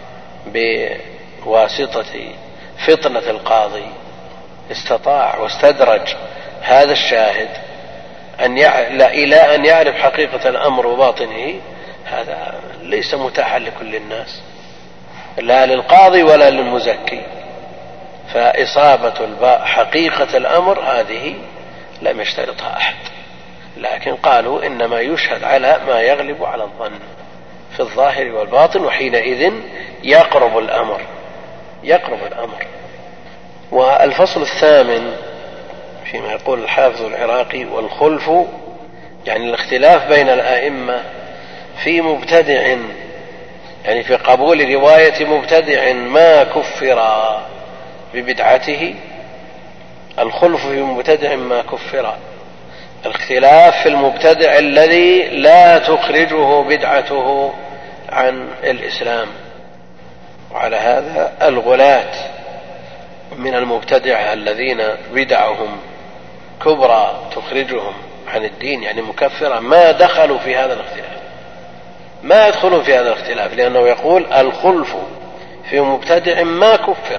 بواسطة فطنة القاضي استطاع واستدرج هذا الشاهد أن يعلى إلى أن يعرف حقيقة الأمر وباطنه، هذا ليس متاحا لكل الناس، لا للقاضي ولا للمزكي. فإصابة حقيقة الأمر هذه لم يشترطها أحد، لكن قالوا إنما يشهد على ما يغلب على الظن في الظاهر والباطن، وحينئذ يقرب الأمر يقرب الأمر. والفصل الثامن فيما يقول الحافظ العراقي: والخلف يعني الاختلاف بين الأئمة في مبتدع، يعني في قبول رواية مبتدع ما كفر ببدعته. الخلف في مبتدع ما كفر، الاختلاف في المبتدع الذي لا تخرجه بدعته عن الإسلام. وعلى هذا الغلاة من المبتدع الذين بدعهم كبرى تخرجهم عن الدين يعني مكفرة ما دخلوا في هذا الاختلاف، ما يدخلون في هذا الاختلاف، لأنه يقول الخلف في مبتدع ما كفر،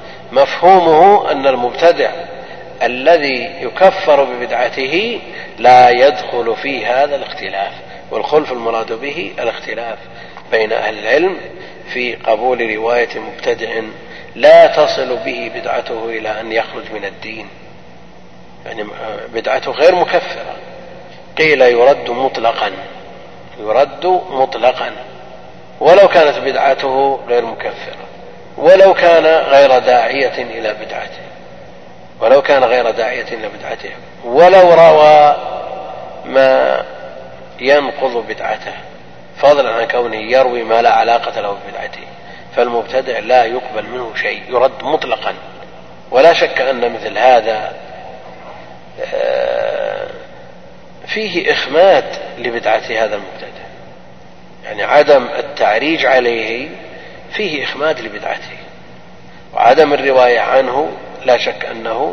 مفهومه أن المبتدع الذي يكفر ببدعته لا يدخل في هذا الاختلاف. والخلف المراد به الاختلاف بين أهل العلم في قبول رواية مبتدع لا تصل به بدعته إلى أن يخرج من الدين، يعني بدعته غير مكفرة. قيل يرد مطلقا، يرد مطلقا ولو كانت بدعته غير مكفرة، ولو كان غير داعية إلى بدعته، ولو كان غير داعية إلى بدعته، ولو روى ما ينقض بدعته، فضلا عن كونه يروي ما لا علاقة له ببدعته. فالمبتدع لا يقبل منه شيء، يرد مطلقا. ولا شك أن مثل هذا فيه إخماد لبدعة هذا المبتدع، يعني عدم التعريج عليه فيه إخماد لبدعته، وعدم الرواية عنه لا شك أنه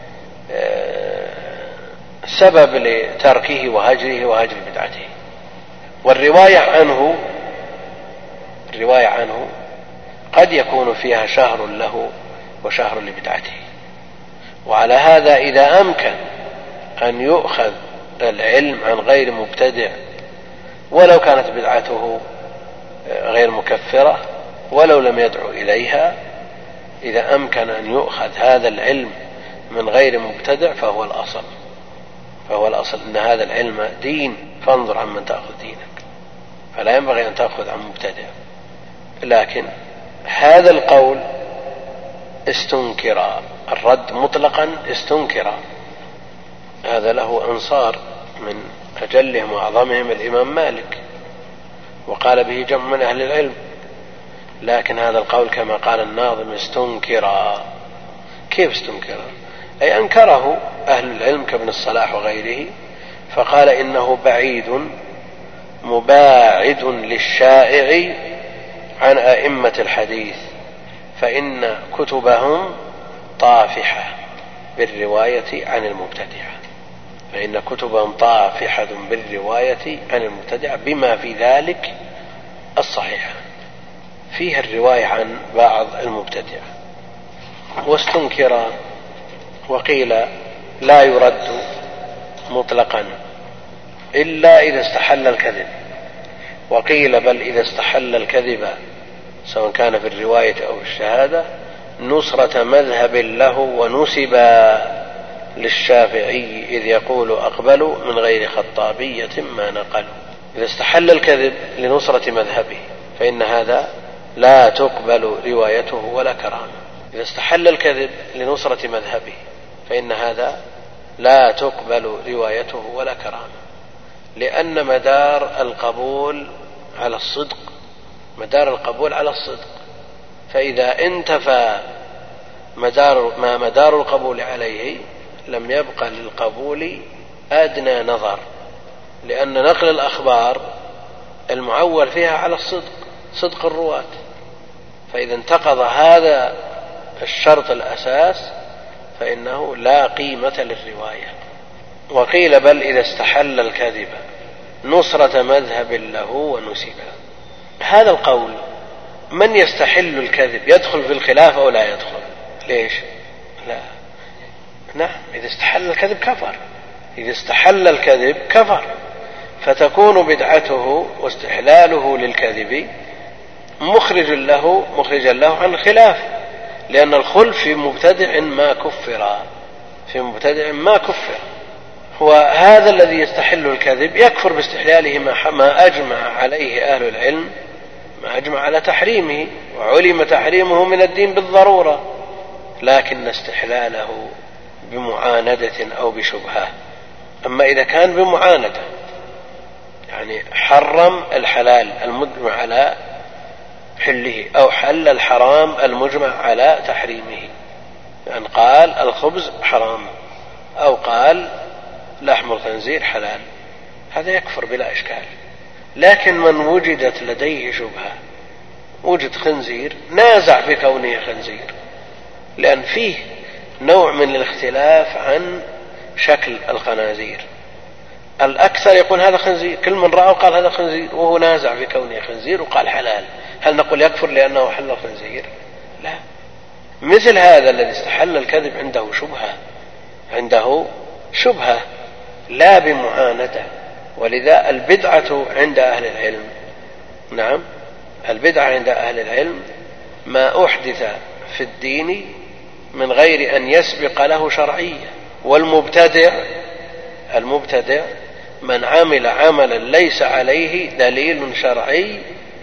سبب لتركه وهجره وهجر بدعته. والرواية عنه الرواية عنه قد يكون فيها شهر له وشهر لبدعته. وعلى هذا إذا أمكن أن يؤخذ العلم عن غير مبتدع ولو كانت بدعته غير مكفرة ولو لم يدعو إليها، إذا أمكن أن يؤخذ هذا العلم من غير مبتدع فهو الأصل، فهو الأصل أن هذا العلم دين، فانظر عن من تأخذ دينك، فلا ينبغي أن تأخذ عن مبتدع. لكن هذا القول استنكر، الرد مطلقا استنكر، هذا له أنصار من أجلهم وأعظمهم الإمام مالك، وقال به جمع من أهل العلم. لكن هذا القول كما قال الناظم استنكر. كيف استنكر؟ أي أنكره أهل العلم كابن الصلاح وغيره، فقال إنه بعيد مباعد للشائع عن أئمة الحديث، فإن كتبهم طافحة بالرواية عن المبتدعة، فإن كتبهم طافحة بالرواية عن المبتدعة بما في ذلك الصحيحة، فيها الرواية عن بعض المبتدعة. واستنكر وقيل لا يرد مطلقا إلا إذا استحل الكذب، وقيل بل إذا استحل الكذب سواء كان في الرواية أو الشهادة نصرة مذهب له ونسب للشافعي إذ يقول أقبل من غير خطابية ما نقل. إذا استحل الكذب لنصرة مذهبه فإن هذا لا تقبل روايته ولا كرامة. إذا استحل الكذب لنصرة مذهبه فإن هذا لا تقبل روايته ولا كرامة، لأن مدار القبول على الصدق، مدار القبول على الصدق، فإذا انتفى مدار ما مدار القبول عليه لم يبقى للقبول أدنى نظر، لأن نقل الأخبار المعول فيها على الصدق، صدق الرواة، فإذا انتقض هذا الشرط الأساس فإنه لا قيمة للرواية. وقيل بل إذا استحل الكذب نصرة مذهب له ونسب. هذا القول من يستحل الكذب يدخل في الخلاف أو لا يدخل؟ ليش؟ لا، نعم، إذا استحل الكذب كفر، إذا استحل الكذب كفر، فتكون بدعته واستحلاله للكذب مخرج له مخرجا له عن الخلاف، لأن الخلف في مبتدع ما كفر، في مبتدع ما كفر. وهذا الذي يستحل الكذب يكفر باستحلاله ما أجمع عليه أهل العلم، ما أجمع على تحريمه، وعلم تحريمه من الدين بالضرورة، لكن استحلاله بمعاندة أو بشبهة. أما إذا كان بمعاندة يعني حرم الحلال المجمع على حله أو حل الحرام المجمع على تحريمه، يعني قال الخبز حرام أو قال لحم الخنزير حلال، هذا يكفر بلا إشكال. لكن من وجدت لديه شبهة، وجد خنزير نازع بكونه خنزير، لأن فيه نوع من الاختلاف عن شكل الخنازير، الأكثر يقول هذا خنزير، كل من رأى قال هذا خنزير، وهو نازع بكونه خنزير وقال حلال، هل نقول يكفر لأنه حل الخنزير؟ لا. مثل هذا الذي استحل الكذب عنده شبهة، عنده شبهة لا بمعاندة. ولذا البدعة عند أهل العلم، نعم، البدعة عند أهل العلم ما أحدث في الدين من غير أن يسبق له شرعية. والمبتدع المبتدع من عمل عملا ليس عليه دليل شرعي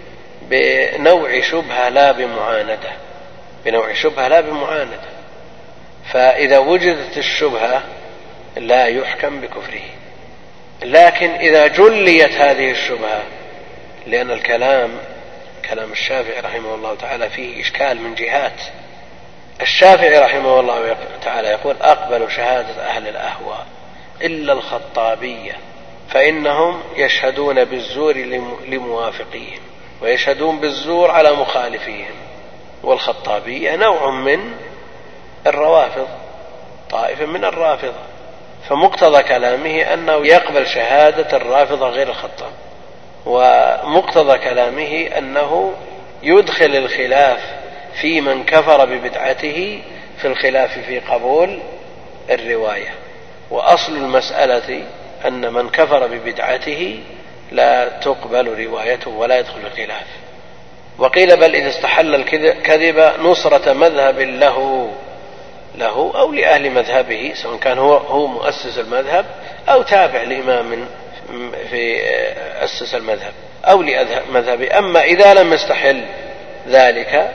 بنوع شبهة لا بمعاندة، بنوع شبهة لا بمعاندة، فإذا وجدت الشبهة لا يحكم بكفره. لكن إذا جليت هذه الشبهة، لأن الكلام كلام الشافعي رحمه الله تعالى فيه إشكال من جهات. الشافعي رحمه الله تعالى يقول أقبل شهادة أهل الأهواء إلا الخطابية، فإنهم يشهدون بالزور لموافقيهم ويشهدون بالزور على مخالفيهم. والخطابية نوع من الروافض، طائفة من الرافضة، فمقتضى كلامه أنه يقبل شهادة الرافضة غير الخطاب، ومقتضى كلامه أنه يدخل الخلاف في من كفر ببدعته في الخلاف في قبول الرواية. وأصل المسألة أن من كفر ببدعته لا تقبل روايته ولا يدخل الخلاف. وقيل بل إذا استحل الكذب نصرة مذهب له له أو لأهل مذهبه، سواء كان هو هو مؤسس المذهب أو تابع لإمام في أسس المذهب أو لمذهبه. أما إذا لم يستحل ذلك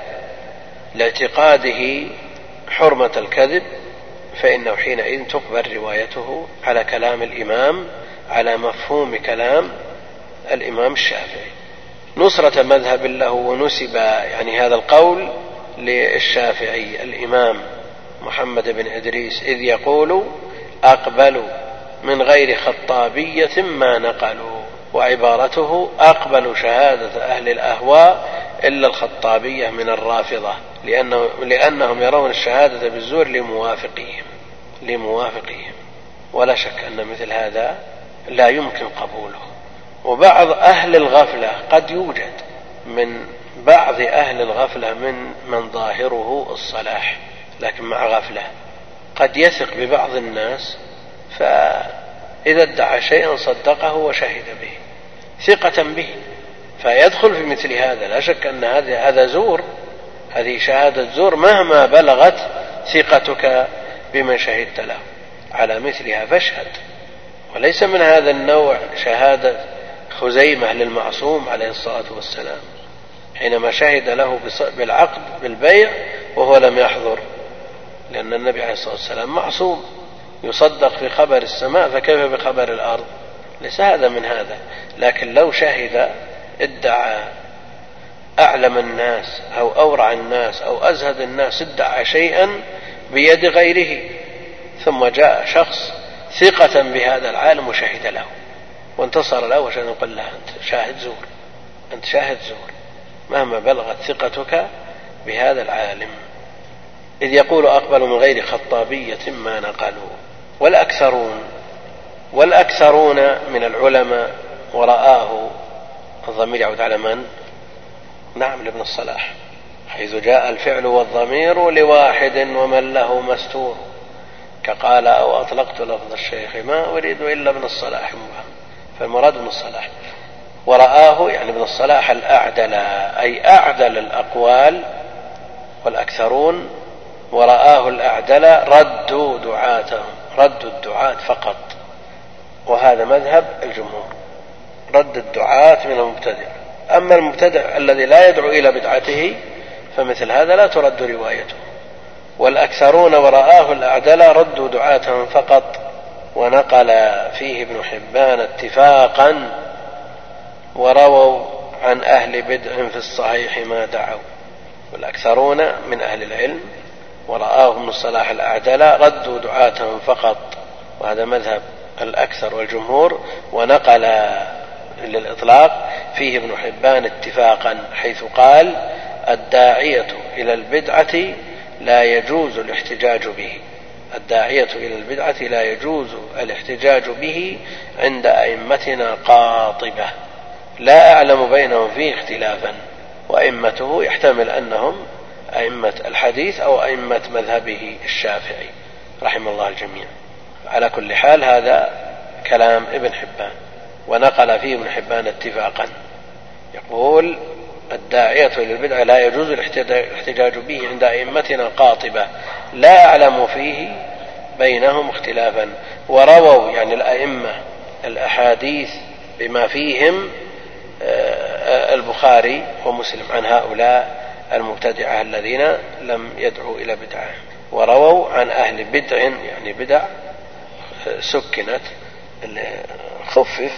لاعتقاده حرمة الكذب فإنه حينئذ تقبل روايته على كلام الإمام، على مفهوم كلام الإمام الشافعي. نصرة مذهب له ونسب، يعني هذا القول للشافعي الإمام محمد بن إدريس، إذ يقول أقبلوا من غير خطابية ما نقلوا، وعبارته أقبلوا شهادة أهل الأهواء إلا الخطابية من الرافضة، لأنه لأنهم يرون الشهادة بالزور لموافقيهم لموافقيهم ولا شك أن مثل هذا لا يمكن قبوله. وبعض أهل الغفلة قد يوجد من بعض أهل الغفلة من من ظاهره الصلاح لكن مع غفلة قد يثق ببعض الناس، فإذا ادعى شيئا صدقه وشهد به ثقة به، فيدخل في مثل هذا. لا شك أن هذا هذا زور، هذه شهادة زور مهما بلغت ثقتك بمن شهدت له على مثلها فاشهد. وليس من هذا النوع شهادة خزيمة للمعصوم عليه الصلاة والسلام حينما شهد له بالعقد بالبيع وهو لم يحضر، لأن النبي عليه الصلاة والسلام معصوم يصدق في خبر السماء، فكيف بخبر الأرض؟ ليس هذا من هذا. لكن لو شهد ادعى أعلم الناس أو أورع الناس أو أزهد الناس، ادعى شيئا بيد غيره، ثم جاء شخص ثقة بهذا العالم وشهد له وانتصر له، وشان يقول له أنت شاهد زور، أنت شاهد زور مهما بلغت ثقتك بهذا العالم. إذ يقول أقبل من غير خطابية ما نقلوا. والأكثرون والأكثرون من العلماء ورآه، الضمير يعود على من؟ نعم، لابن الصلاح، حيث جاء الفعل والضمير لواحد ومن له مستور، كقال أو أطلقت لفظ الشيخ ما أريد إلا ابن الصلاح مبهم، فالمراد ابن الصلاح. ورآه يعني ابن الصلاح الأعدل، أي أعدل الأقوال. والأكثرون ورآه الأعدل ردوا دعاتهم، ردوا الدعاة فقط، وهذا مذهب الجمهور، رد الدعاة من المبتدع. أما المبتدع الذي لا يدعو إلى بدعته فمثل هذا لا ترد روايته. والأكثرون ورآه الأعدل ردوا دعاتهم فقط. ونقل فيه ابن حبان اتفاقا ورووا عن أهل بدع في الصحيح ما دعوا. والأكثرون من أهل العلم ورآه ابن الصلاح الأعدل ردوا دعاتهم فقط، وهذا مذهب الأكثر والجمهور. ونقل للإطلاق فيه ابن حبان اتفاقا، حيث قال الداعية إلى البدعة لا يجوز الاحتجاج به، الداعية إلى البدعة لا يجوز الاحتجاج به عند أئمتنا قاطبة، لا أعلم بينهم فيه اختلافا. وأئمته يحتمل أنهم أئمة الحديث أو أئمة مذهبه الشافعي رحمه الله الجميع. على كل حال هذا كلام ابن حبان. ونقل فيه ابن حبان اتفاقا، يقول الداعية إلى البدعة لا يجوز الاحتجاج به عند أئمتنا قاطبة، لا أعلم فيه بينهم اختلافا. ورووا يعني الأئمة الأحاديث بما فيهم البخاري ومسلم عن هؤلاء المبتدعة الذين لم يدعوا إلى بدعة. ورووا عن أهل بدع يعني بدع سكنت، خفف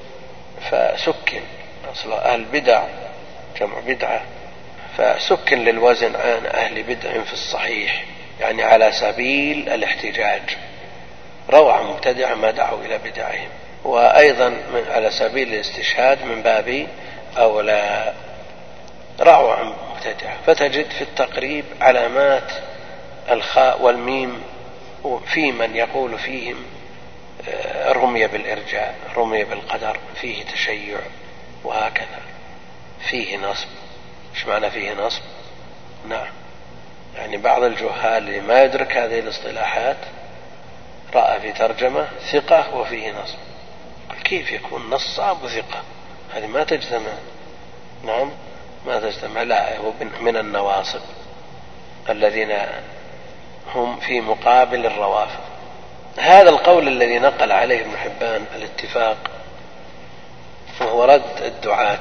فسكن، أصل أهل بدع جمع بدعة، فسكن للوزن عن أهل بدع في الصحيح، يعني على سبيل الاحتجاج. روى عن مبتدع ما دعوا إلى بدعهم، وأيضا من على سبيل الاستشهاد من باب أولى. روى عن مبتدع، فتجد في التقريب علامات الخاء والميم في من يقول فيهم رمي بالإرجاء، رمي بالقدر، فيه تشيع، وهكذا. فيه نصب. ايش معنى فيه نصب؟ نعم، يعني بعض الجهال اللي ما يدرك هذه الاصطلاحات رأى في ترجمة ثقة وفيه نصب، كيف يكون نصاب وثقة؟ هذه ما تجتمع. نعم ما تجتمع. لا، هو من النواصب الذين هم في مقابل الروافض. هذا القول الذي نقل عليه ابن حبان الاتفاق وهو رد الدعاة،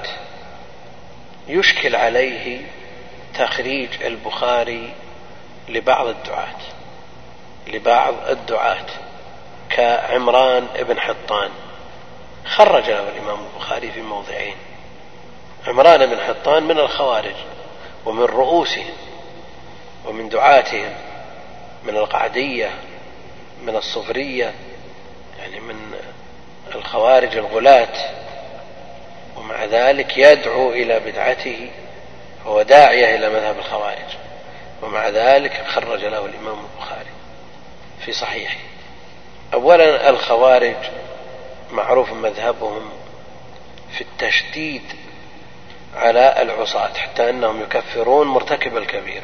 يشكل عليه تخريج البخاري لبعض الدعاة لبعض الدعاة كعمران ابن حطان، خرج له الإمام البخاري في موضعين. عمران بن حطان من الخوارج ومن رؤوسهم ومن دعاتهم، من القعدية، من الصفرية، يعني من الخوارج الغلاة، ومع ذلك يدعو إلى بدعته، هو داعية إلى مذهب الخوارج، ومع ذلك خرج له الإمام البخاري في صحيحه. أولا الخوارج معروف مذهبهم في التشديد على العصاة، حتى أنهم يكفرون مرتكب الكبيرة،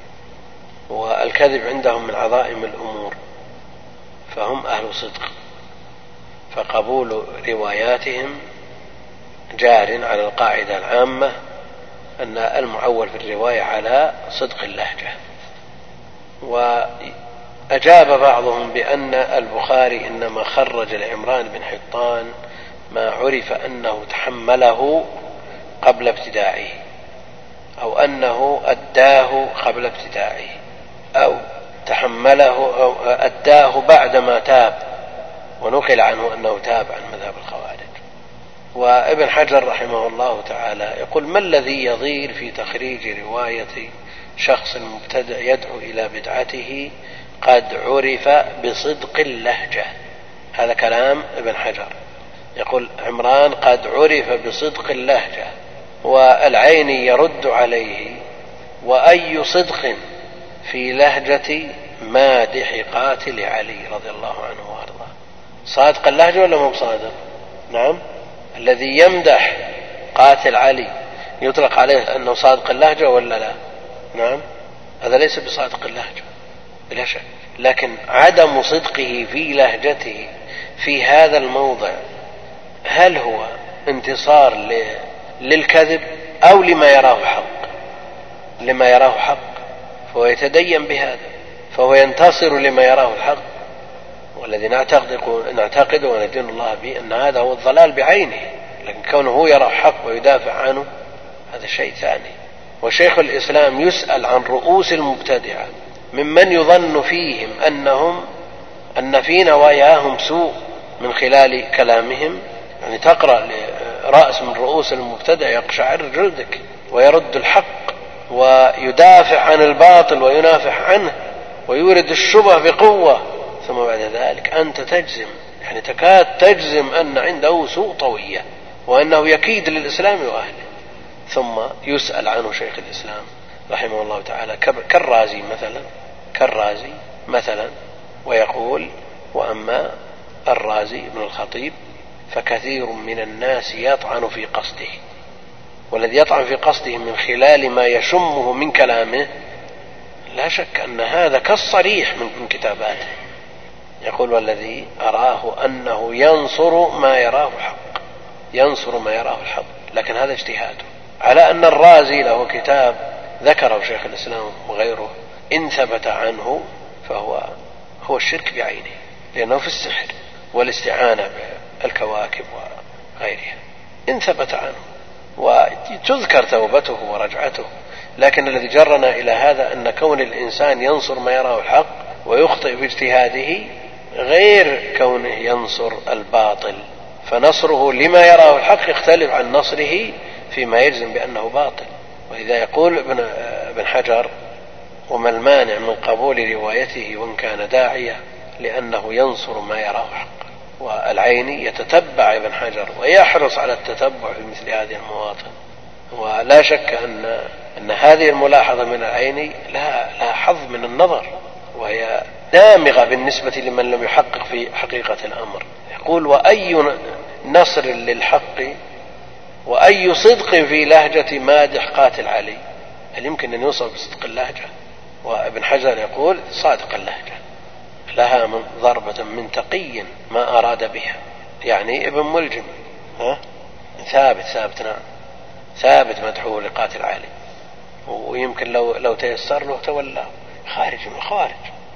والكذب عندهم من عظائم الأمور، فهم أهل صدق، فقبول رواياتهم جار على القاعدة العامة أن المعول في الرواية على صدق اللهجة. وأجاب بعضهم بأن البخاري إنما خرج لعمران بن حطان ما عرف أنه تحمله قبل ابتداعه، أو أنه أداه قبل ابتدائه، أو تحمله أو أداه بعدما تاب ونقل عنه أنه تاب عن مذهب الخوارج. وابن حجر رحمه الله تعالى يقول: ما الذي يضير في تخريج رواية شخص مبتدع يدعو إلى بدعته قد عرف بصدق اللهجة؟ هذا كلام ابن حجر. يقول عمران: قد عرف بصدق اللهجة. والعيني يرد عليه: وأي صدق في لهجة مادح قاتل علي رضي الله عنه وارضاه؟ صادق اللهجة ولا مو صادق؟ نعم. الذي يمدح قاتل علي يطلق عليه أنه صادق اللهجة ولا لا؟ نعم. هذا ليس بصادق اللهجة بلا شك، لكن عدم صدقه في لهجته في هذا الموضع هل هو انتصار للكذب أو لما يراه حق؟ لما يراه حق، فهو يتدين بهذا، فهو ينتصر لما يراه الحق. والذي نعتقد نعتقد وندين الله به أن هذا هو الضلال بعينه، لكن كونه هو يرى حق ويدافع عنه هذا شيء ثاني. وشيخ الإسلام يسأل عن رؤوس المبتدعة ممن يظن فيهم أنهم أن في نواياهم سوء من خلال كلامهم. يعني تقرأ رأس من رؤوس المبتدع يقشعر جلدك ويرد الحق ويدافع عن الباطل وينافح عنه ويورد الشبه بقوة، ثم بعد ذلك أنت تجزم، يعني تكاد تجزم أن عنده سوء طوية وأنه يكيد للإسلام وأهله. ثم يسأل عنه شيخ الإسلام رحمه الله تعالى كالرازي مثلا كالرازي مثلا ويقول: وأما الرازي ابن الخطيب فكثير من الناس يطعن في قصده، والذي يطعن في قصده من خلال ما يشمه من كلامه لا شك أن هذا كالصريح من كتاباته. يقول: والذي أراه أنه ينصر ما يراه الحق، ينصر ما يراه الحق، لكن هذا اجتهاده. على أن الرازي له كتاب ذكره شيخ الإسلام وغيره إن ثبت عنه فهو هو الشرك بعينه، لأنه في السحر والاستعانة بالكواكب وغيرها إن ثبت عنه، وتذكر توبته ورجعته. لكن الذي جرنا إلى هذا أن كون الإنسان ينصر ما يراه الحق ويخطئ باجتهاده غير كونه ينصر الباطل، فنصره لما يراه الحق يختلف عن نصره فيما يجزم بأنه باطل. وإذا يقول ابن, ابن حجر: وما المانع من قبول روايته وإن كان داعية لأنه ينصر ما يراه حق. والعيني يتتبع ابن حجر ويحرص على التتبع في مثل هذه المواطن، ولا شك أن, أن هذه الملاحظة من العيني لها, لها حظ من النظر، وهي دامغة بالنسبة لمن لم يحقق في حقيقة الأمر. يقول: وأي نصر للحق وأي صدق في لهجة مادح قاتل علي؟ هل يمكن أن يوصف بصدق اللهجة؟ وابن حجر يقول: صادق اللهجة لها من ضربة من تقي ما أراد بها، يعني ابن ملجم ها؟ ثابت ثابت نعم ثابت مدحوه لقاتل علي، ويمكن لو لو تيسر له تولى خارج من الخوارج.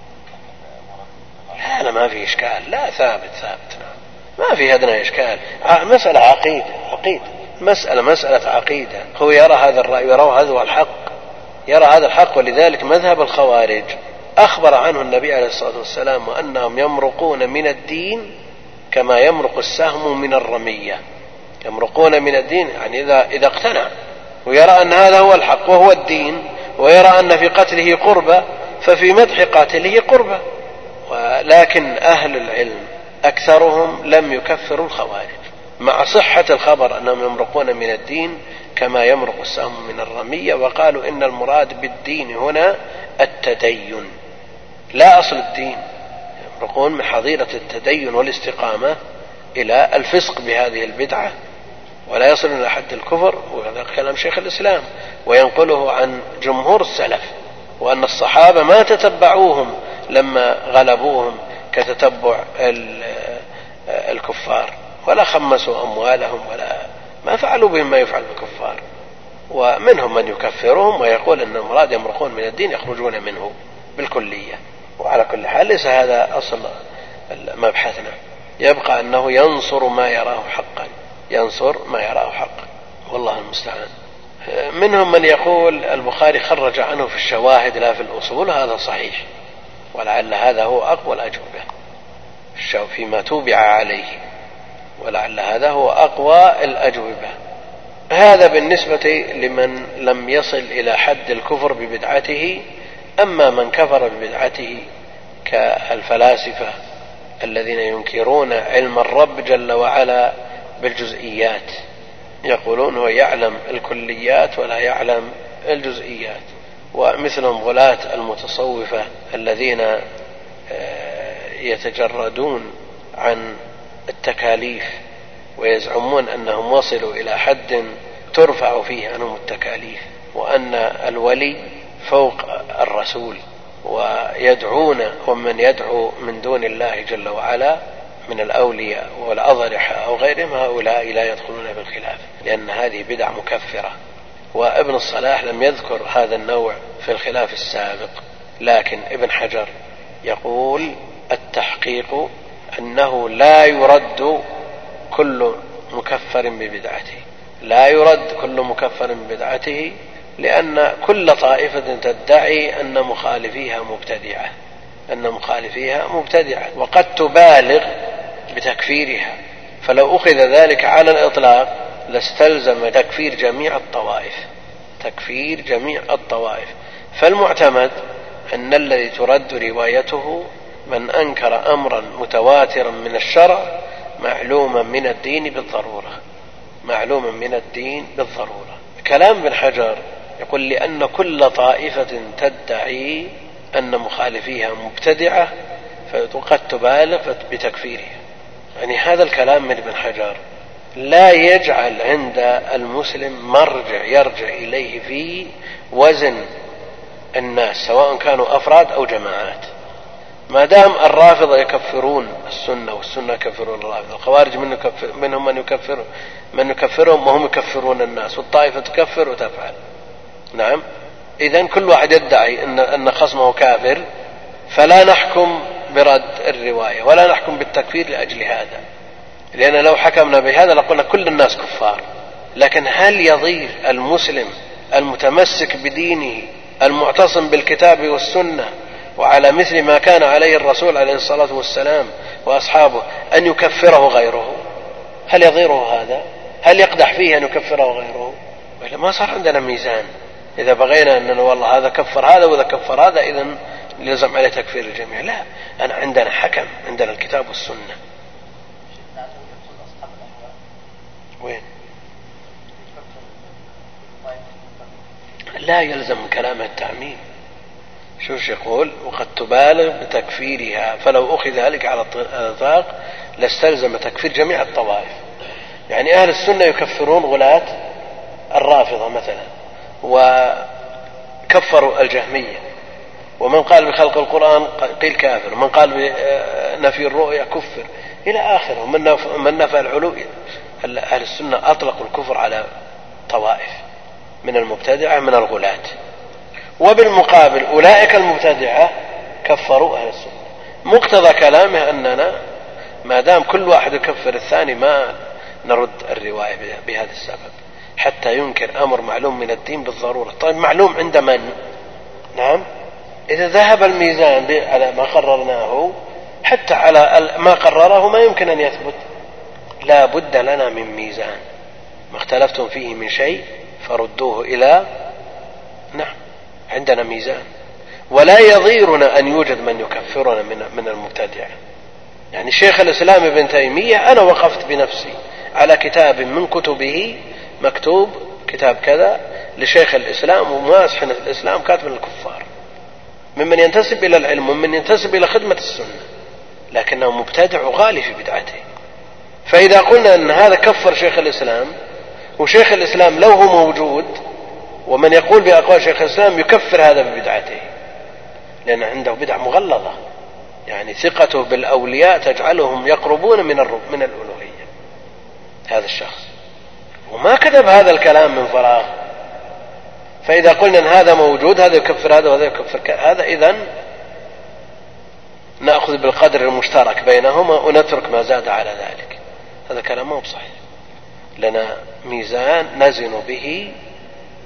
لا لا ما في إشكال، لا ثابت ثابت نعم ما في أدنى إشكال. مسألة عقيدة عقيدة مسألة مسألة عقيدة. هو يرى هذا الرأي ويرى هذا هو الحق، يرى هذا الحق. ولذلك مذهب الخوارج أخبر عنه النبي عليه الصلاة والسلام وأنهم يمرقون من الدين كما يمرق السهم من الرمية. يمرقون من الدين يعني إذا, إذا اقتنع ويرى أن هذا هو الحق وهو الدين، ويرى أن في قتله قربة، ففي مدح قاتله قربة. ولكن أهل العلم أكثرهم لم يكفروا الخوارج مع صحة الخبر أنهم يمرقون من الدين كما يمرق السهم من الرمية، وقالوا إن المراد بالدين هنا التدين لا أصل الدين. يمرقون من حظيرة التدين والاستقامة إلى الفسق بهذه البدعة ولا يصلون إلى حد الكفر. وهذا كلام شيخ الإسلام وينقله عن جمهور السلف، وأن الصحابة ما تتبعوهم لما غلبوهم كتتبع الكفار، ولا خمسوا أموالهم ولا ما فعلوا بهم ما يفعل بالكفار. ومنهم من يكفرهم ويقول أن المراد يمرقون من الدين يخرجون منه بالكلية. وعلى كل حال ليس هذا أصل مبحثنا، يبقى أنه ينصر ما يراه حقا، ينصر ما يراه حقا، والله المستعان. منهم من يقول البخاري خرج عنه في الشواهد لا في الأصول، هذا صحيح، ولعل هذا هو أقوى الأجوبة فيما توبع عليه، ولعل هذا هو أقوى الأجوبة. هذا بالنسبة لمن لم يصل إلى حد الكفر ببدعته. أما من كفر ببدعته كالفلاسفة الذين ينكرون علم الرب جل وعلا بالجزئيات، يقولون هو يعلم الكليات ولا يعلم الجزئيات، ومثلهم غلاة المتصوفة الذين يتجردون عن التكاليف ويزعمون أنهم وصلوا إلى حد ترفع فيه عنهم التكاليف، وأن الولي فوق الرسول، ويدعون ومن يدعو من دون الله جل وعلا من الأولياء والأضرحة أو غيرهم، هؤلاء لا يدخلون بالخلاف، لأن هذه بدع مكفرة. وابن الصلاح لم يذكر هذا النوع في الخلاف السابق، لكن ابن حجر يقول التحقيق أنه لا يرد كل مكفر ببدعته، لا يرد كل مكفر ببدعته، لأن كل طائفة تدعي أن مخالفيها مبتدعة أن مخالفيها مبتدعة وقد تبالغ بتكفيرها، فلو أخذ ذلك على الإطلاق لاستلزم تكفير جميع الطوائف تكفير جميع الطوائف فالمعتمد أن الذي ترد روايته من أنكر أمرا متواترا من الشرع معلوما من الدين بالضرورة معلوما من الدين بالضرورة. كلام ابن حجر يقول لأن كل طائفة تدعي أن مخالفيها مبتدعة فقد تبالغ بتكفيرها. يعني هذا الكلام من ابن حجر لا يجعل عند المسلم مرجع يرجع إليه في وزن الناس سواء كانوا أفراد أو جماعات. ما دام الرافضة يكفرون السنة والسنة يكفرون الرافضة، الخوارج من يكفر منهم من يكفر من يكفرهم وهم يكفرون الناس، والطائفة تكفر وتفعل. نعم، إذن كل واحد يدعي أن أن خصمه كافر، فلا نحكم برد الرواية ولا نحكم بالتكفير لأجل هذا، لأن لو حكمنا بهذا لقلنا كل الناس كفار. لكن هل يضير المسلم المتمسك بدينه المعتصم بالكتاب والسنة وعلى مثل ما كان عليه الرسول عليه الصلاة والسلام وأصحابه أن يكفره غيره؟ هل يضيره هذا؟ هل يقدح فيه أن يكفره غيره؟ وإلا ما صار عندنا ميزان. إذا بغينا أننا والله هذا كفر هذا وإذا كفر هذا إذن يلزم عليه تكفير الجميع. لا، أنا عندنا حكم، عندنا الكتاب والسنة. وين؟ لا يلزم من كلامه التعميم. شوش يقول وقد تبالغ بتكفيرها، فلو أخذ ذلك على الإطلاق لاستلزم تكفير جميع الطوائف. يعني أهل السنة يكفرون غلاة الرافضة مثلا وكفروا الجهمية، ومن قال بخلق القرآن قيل كافر، ومن قال بنفي الرؤيا كفر إلى آخره. من نفى العلو، أهل السنة أطلقوا الكفر على طوائف من المبتدعة من الغلاة، وبالمقابل أولئك المبتدعة كفروا أهل السنة. مقتضى كلامه أننا ما دام كل واحد يكفر الثاني ما نرد الرواية بهذا السبب حتى ينكر أمر معلوم من الدين بالضرورة. طيب معلوم عند من؟ نعم، إذا ذهب الميزان على ما قررناه حتى على ما قرره ما يمكن أن يثبت. لا بد لنا من ميزان، ما اختلفتم فيه من شيء فردوه إلى نعم عندنا ميزان. ولا يضيرنا أن يوجد من يكفرنا من من المبتدع. يعني شيخ الإسلام ابن تيمية أنا وقفت بنفسي على كتاب من كتبه مكتوب كتاب كذا لشيخ الإسلام وماسح الإسلام كاتب الكفار ممن ينتسب إلى العلم ومن ينتسب إلى خدمة السنة، لكنه مبتدع وغالي في بدعته. فإذا قلنا أن هذا كفر شيخ الإسلام، وشيخ الإسلام لو هو موجود ومن يقول بأقوال شيخ الإسلام يكفر هذا ببدعته، لأن عنده بدع مغلظة، يعني ثقته بالأولياء تجعلهم يقربون من من الألوهية هذا الشخص، وما كتب هذا الكلام من فراغ. فإذا قلنا أن هذا موجود هذا يكفر هذا وهذا يكفر هذا، إذن نأخذ بالقدر المشترك بينهما ونترك ما زاد على ذلك. هذا كلام مو صحيح. لنا ميزان نزن به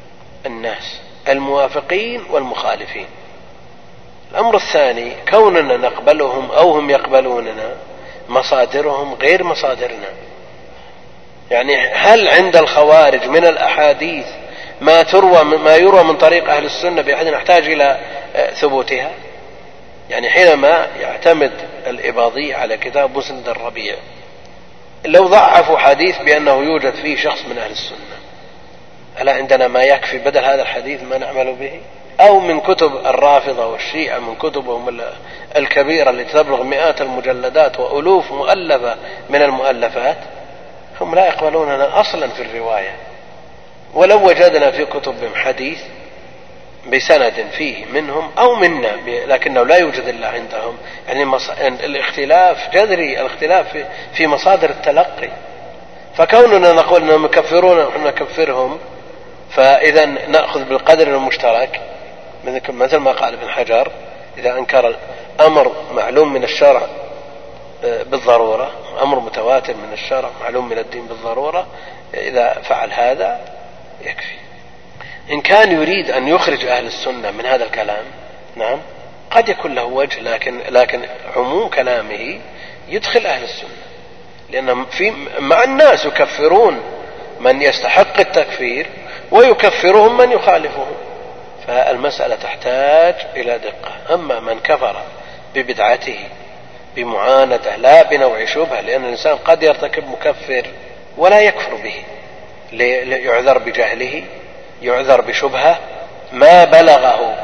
الناس الموافقين والمخالفين. الأمر الثاني كوننا نقبلهم أو هم يقبلوننا مصادرهم غير مصادرنا. يعني هل عند الخوارج من الأحاديث ما تروى ما يروى من طريق أهل السنة بأحد نحتاج إلى ثبوتها؟ يعني حينما يعتمد الإباضي على كتاب مسند الربيع لو ضعفوا حديث بأنه يوجد فيه شخص من أهل السنة، ألا عندنا ما يكفي بدل هذا الحديث ما نعمل به؟ أو من كتب الرافضة والشيعة من كتبهم الكبيرة التي تبلغ مئات المجلدات وألوف مؤلفة من المؤلفات، هم لا يقبلوننا أصلا في الرواية. ولو وجدنا في كتبهم حديث بسند فيه منهم أو منا لكنه لا يوجد إلا عندهم، يعني الاختلاف جذري، الاختلاف في مصادر التلقي. فكوننا نقول أنهم يكفرون ونحن نكفرهم، فإذا نأخذ بالقدر المشترك، مثل ما قال ابن حجر: إذا أنكر الأمر معلوم من الشرع بالضرورة، أمر متواتر من الشرع معلوم من الدين بالضرورة، إذا فعل هذا يكفي. إن كان يريد أن يخرج أهل السنة من هذا الكلام، نعم قد يكون له وجه، لكن لكن عموم كلامه يدخل أهل السنة، لأن في مع الناس يكفرون من يستحق التكفير ويكفرهم من يخالفهم، فالمسألة تحتاج إلى دقة. أما من كفر ببدعته بمعاندة لا بنوع شبهة، لأن الإنسان قد يرتكب مكفر ولا يكفر به، يعذر بجهله، يعذر بشبهة، ما بلغه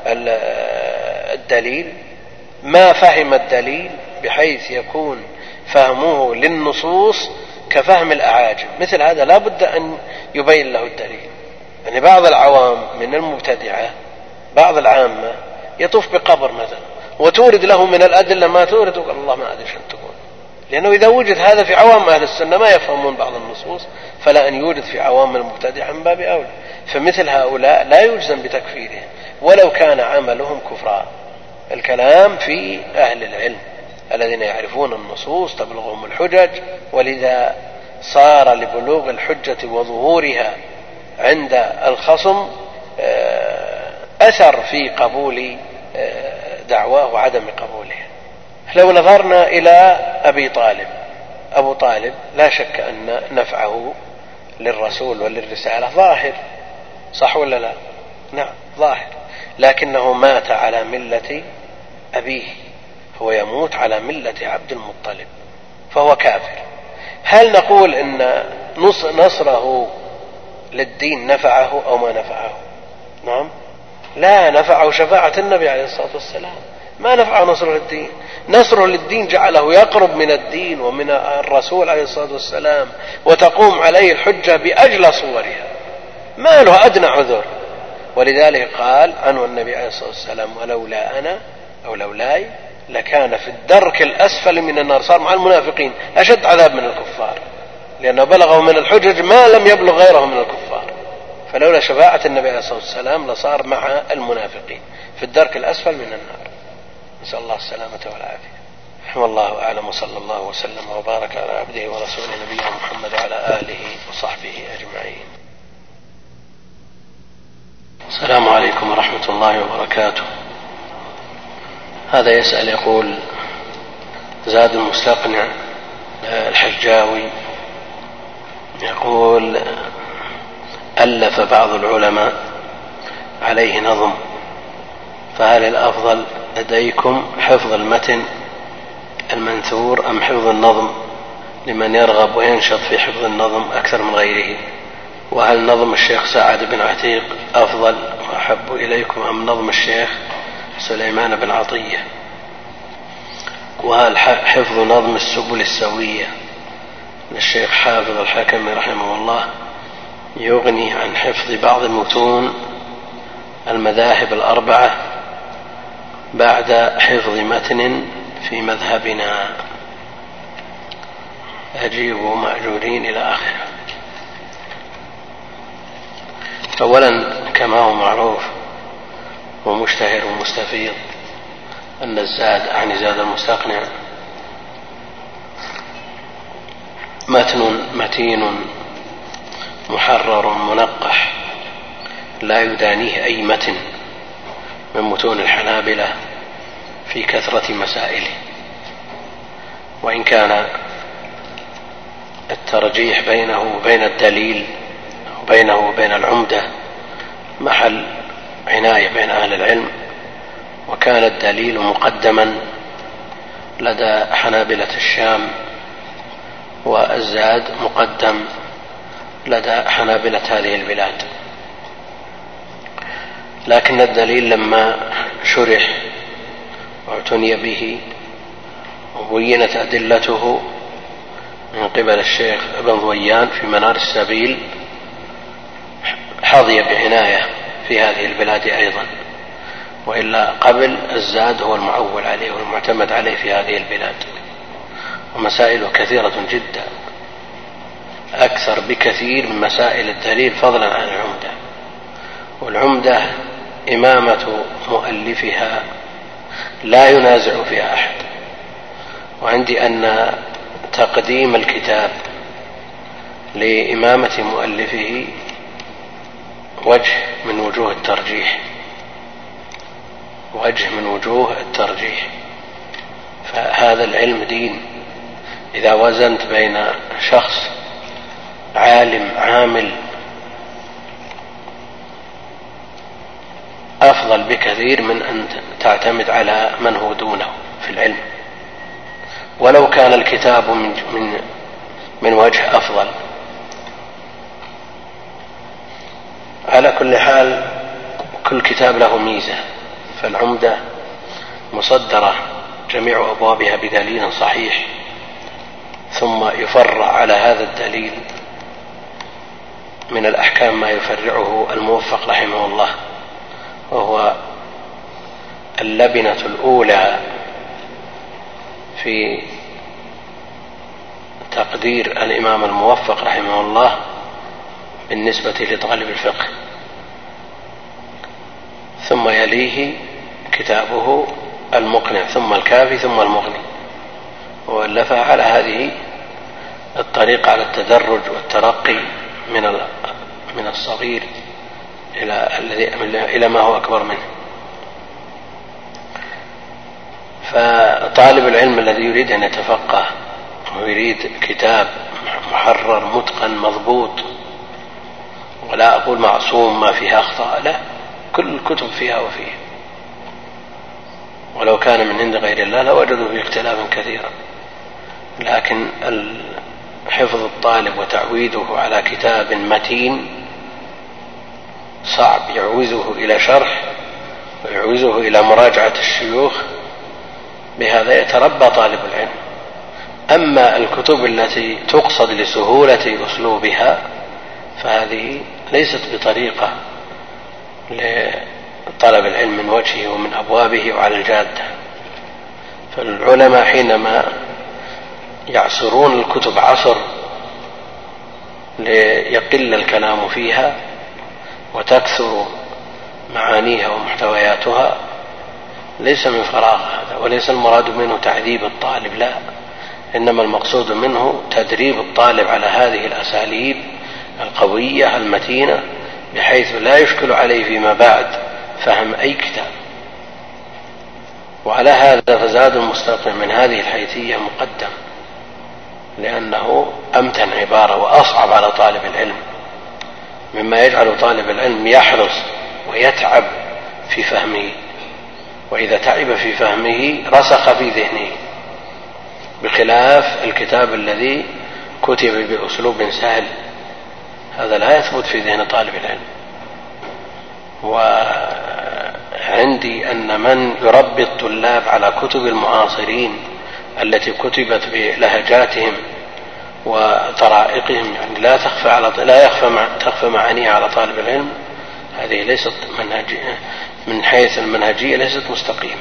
الدليل، ما فهم الدليل بحيث يكون فهمه للنصوص كفهم الأعاجم. مثل هذا لا بد أن يبين له الدليل. يعني بعض العوام من المبتدعة، بعض العامة يطوف بقبر مثلا وتورد له من الأدلة ما تورد، وقال الله ما أدري شو تقول، لأنه إذا وجد هذا في عوام أهل السنة ما يفهمون بعض النصوص، فلا أن يوجد في عوام المبتدعة من باب أولى. فمثل هؤلاء لا يجزم بتكفيرهم ولو كان عملهم كفرا. الكلام في أهل العلم الذين يعرفون النصوص تبلغهم الحجج، ولذا صار لبلوغ الحجة وظهورها عند الخصم أثر في قبول دعواه وعدم قبولها. لو نظرنا إلى أبي طالب، أبو طالب لا شك أن نفعه للرسول وللرسالة ظاهر، صح ولا لا؟ نعم ظاهر، لكنه مات على ملة أبيه، هو يموت على ملة عبد المطلب، فهو كافر. هل نقول إن نصره للدين نفعه أو ما نفعه؟ نعم لا، نفعه شفاعة النبي عليه الصلاة والسلام، ما نفعه نصره للدين. نصره للدين جعله يقرب من الدين ومن الرسول عليه الصلاة والسلام، وتقوم عليه الحجة بأجل صورها، ما له أدنى عذر. ولذلك قال عنه النبي عليه الصلاة والسلام: ولولا أنا أو لولاي لكان في الدرك الأسفل من النار. صار مع المنافقين أشد عذاب من الكفار، لأنه بلغه من الحجج ما لم يبلغ غيره من الكفار. فلولا شفاعة النبي عليه الصلاة والسلام لصار مع المنافقين في الدرك الأسفل من النار. نسأل الله السلامة والعافية. والله أعلم، وصلى الله وسلم وبارك على عبده ورسوله نبينا محمد وعلى آله وصحبه أجمعين. السلام عليكم ورحمة الله وبركاته. هذا يسأل يقول: زاد المستقنع الحجاوي يقول: ألف بعض العلماء عليه نظم، فهل الأفضل لديكم حفظ المتن المنثور أم حفظ النظم لمن يرغب وينشط في حفظ النظم أكثر من غيره؟ وهل نظم الشيخ سعد بن عتيق أفضل وأحب إليكم أم نظم الشيخ سليمان بن عطية؟ وهل حفظ نظم السبل السوية للشيخ حافظ الحكمي رحمه الله يغني عن حفظ بعض المتون المذاهب الأربعة بعد حفظ متن في مذهبنا؟ أجيبوا مأجورين إلى آخره. أولا كما هو معروف ومشتهر ومستفيض أن الزاد عن زاد المستقنع متن متين محرر منقح لا يدانيه أي متن من متون الحنابلة في كثرة مسائله، وإن كان الترجيح بينه وبين الدليل وبينه وبين العمدة محل عناية بين أهل العلم، وكان الدليل مقدما لدى حنابلة الشام، والزاد مقدم لدى حنابلة هذه البلاد. لكن الدليل لما شرح واعتني به وبينت أدلته من قبل الشيخ ابن ضويان في منار السبيل حظي بعناية في هذه البلاد أيضا، وإلا قبل الزاد هو المعول عليه والمعتمد عليه في هذه البلاد، ومسائله كثيرة جدا أكثر بكثير من مسائل الدليل فضلا عن العمدة. والعمدة إمامة مؤلفها لا ينازع فيها أحد، وعندي أن تقديم الكتاب لإمامة مؤلفه وجه من وجوه الترجيح، وجه من وجوه الترجيح. فهذا العلم دين. إذا وزنت بين شخص عالم عامل أفضل بكثير من أن تعتمد على من هو دونه في العلم، ولو كان الكتاب من, من, من وجه أفضل. على كل حال كل كتاب له ميزة، فالعمدة مصدرة جميع أبوابها بدليل صحيح، ثم يفرع على هذا الدليل من الأحكام ما يفرعه الموفق رحمه الله، وهو اللبنة الأولى في تقدير الإمام الموفق رحمه الله بالنسبة لطالب الفقه. ثم يليه كتابه المقنع، ثم الكافي، ثم المغني، وألفها على هذه الطريقة، على التدرج والترقي من من الصغير إلى الذي إلى ما هو أكبر منه. فطالب العلم الذي يريد أن يتفقه ويريد كتاب محرر متقن مضبوط، ولا أقول معصوم ما فيها أخطاء، لا، كل الكتب فيها وفيه، ولو كان من عند غير الله لوجدوا فيه اختلافا كثيرا، لكن حفظ الطالب وتعويده على كتاب متين صعب، يعوزه إلى شرح ويعوزه إلى مراجعة الشيوخ، بهذا يتربى طالب العلم. أما الكتب التي تقصد لسهولة أسلوبها فهذه ليست بطريقة لطلب العلم من وجهه ومن أبوابه وعلى الجادة. فالعلماء حينما يعصرون الكتب عصر ليقل الكلام فيها وتكثر معانيها ومحتوياتها ليس من فراغ هذا، وليس المراد منه تعذيب الطالب، لا، إنما المقصود منه تدريب الطالب على هذه الأساليب القوية المتينة بحيث لا يشكل عليه فيما بعد فهم أي كتاب. وعلى هذا فزاد المستقيم من هذه الحيثية مقدم، لأنه أمتن عبارة وأصعب على طالب العلم، مما يجعل طالب العلم يحرص ويتعب في فهمه، وإذا تعب في فهمه رسخ في ذهنه، بخلاف الكتاب الذي كتب بأسلوب سهل، هذا لا يثبت في ذهن طالب العلم. وعندي أن من يربي الطلاب على كتب المعاصرين التي كتبت بلهجاتهم وطرائقهم، يعني لا تخفى على لا يخفى مع تخفى معانيها على طالب العلم، هذه ليست منهجية من حيث المنهجية، ليست مستقيمة.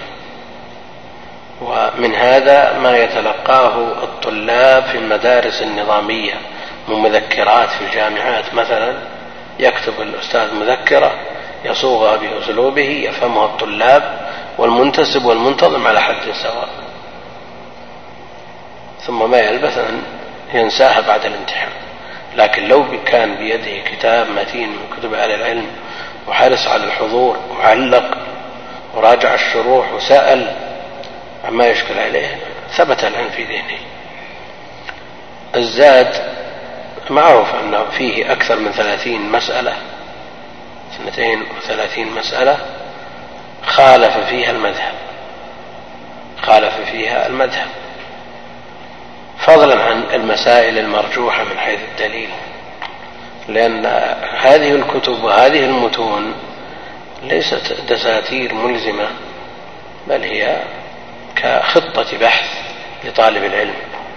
ومن هذا ما يتلقاه الطلاب في المدارس النظامية من مذكرات في الجامعات مثلا، يكتب الأستاذ مذكرة يصوغها بأسلوبه يفهمها الطلاب والمنتسب والمنتظم على حد سواء، ثم ما يلبث أن ينساها بعد الامتحان. لكن لو كان بيده كتاب متين من كتب أهل العلم وحرص على الحضور وعلق وراجع الشروح وسأل عما يشكل عليه ثبت العلم في ذهنه. الزاد معروف أنه فيه أكثر من ثلاثين مسألة، اثنتين وثلاثين مسألة خالف فيها المذهب خالف فيها المذهب فضلا عن المسائل المرجوحة من حيث الدليل، لأن هذه الكتب وهذه المتون ليست دساتير ملزمة، بل هي كخطة بحث لطالب العلم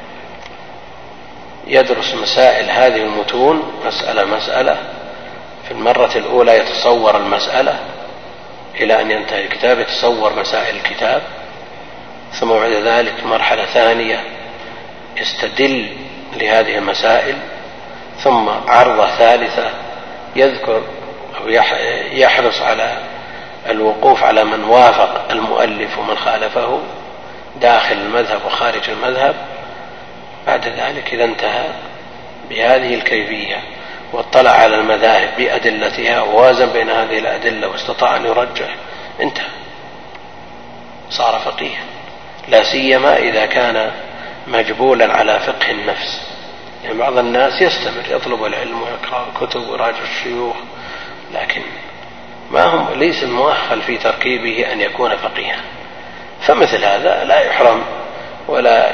يدرس مسائل هذه المتون مسألة مسألة. في المرة الأولى يتصور المسألة إلى أن ينتهي الكتاب، يتصور مسائل الكتاب، ثم بعد ذلك مرحلة ثانية يستدل لهذه المسائل، ثم عرضة ثالثة يذكر أو يحرص على الوقوف على من وافق المؤلف ومن خالفه داخل المذهب وخارج المذهب. بعد ذلك إذا انتهى بهذه الكيفية واطلع على المذاهب بأدلتها ووازن بين هذه الأدلة واستطاع أن يرجح، انتهى، صار فقيها، لا سيما إذا كان مجبولا على فقه النفس. يعني بعض الناس يستمر يطلب العلم ويقرأ الكتب ويراجع الشيوخ، لكن ما هم ليس المؤهل في تركيبه أن يكون فقيها، فمثل هذا لا يحرم ولا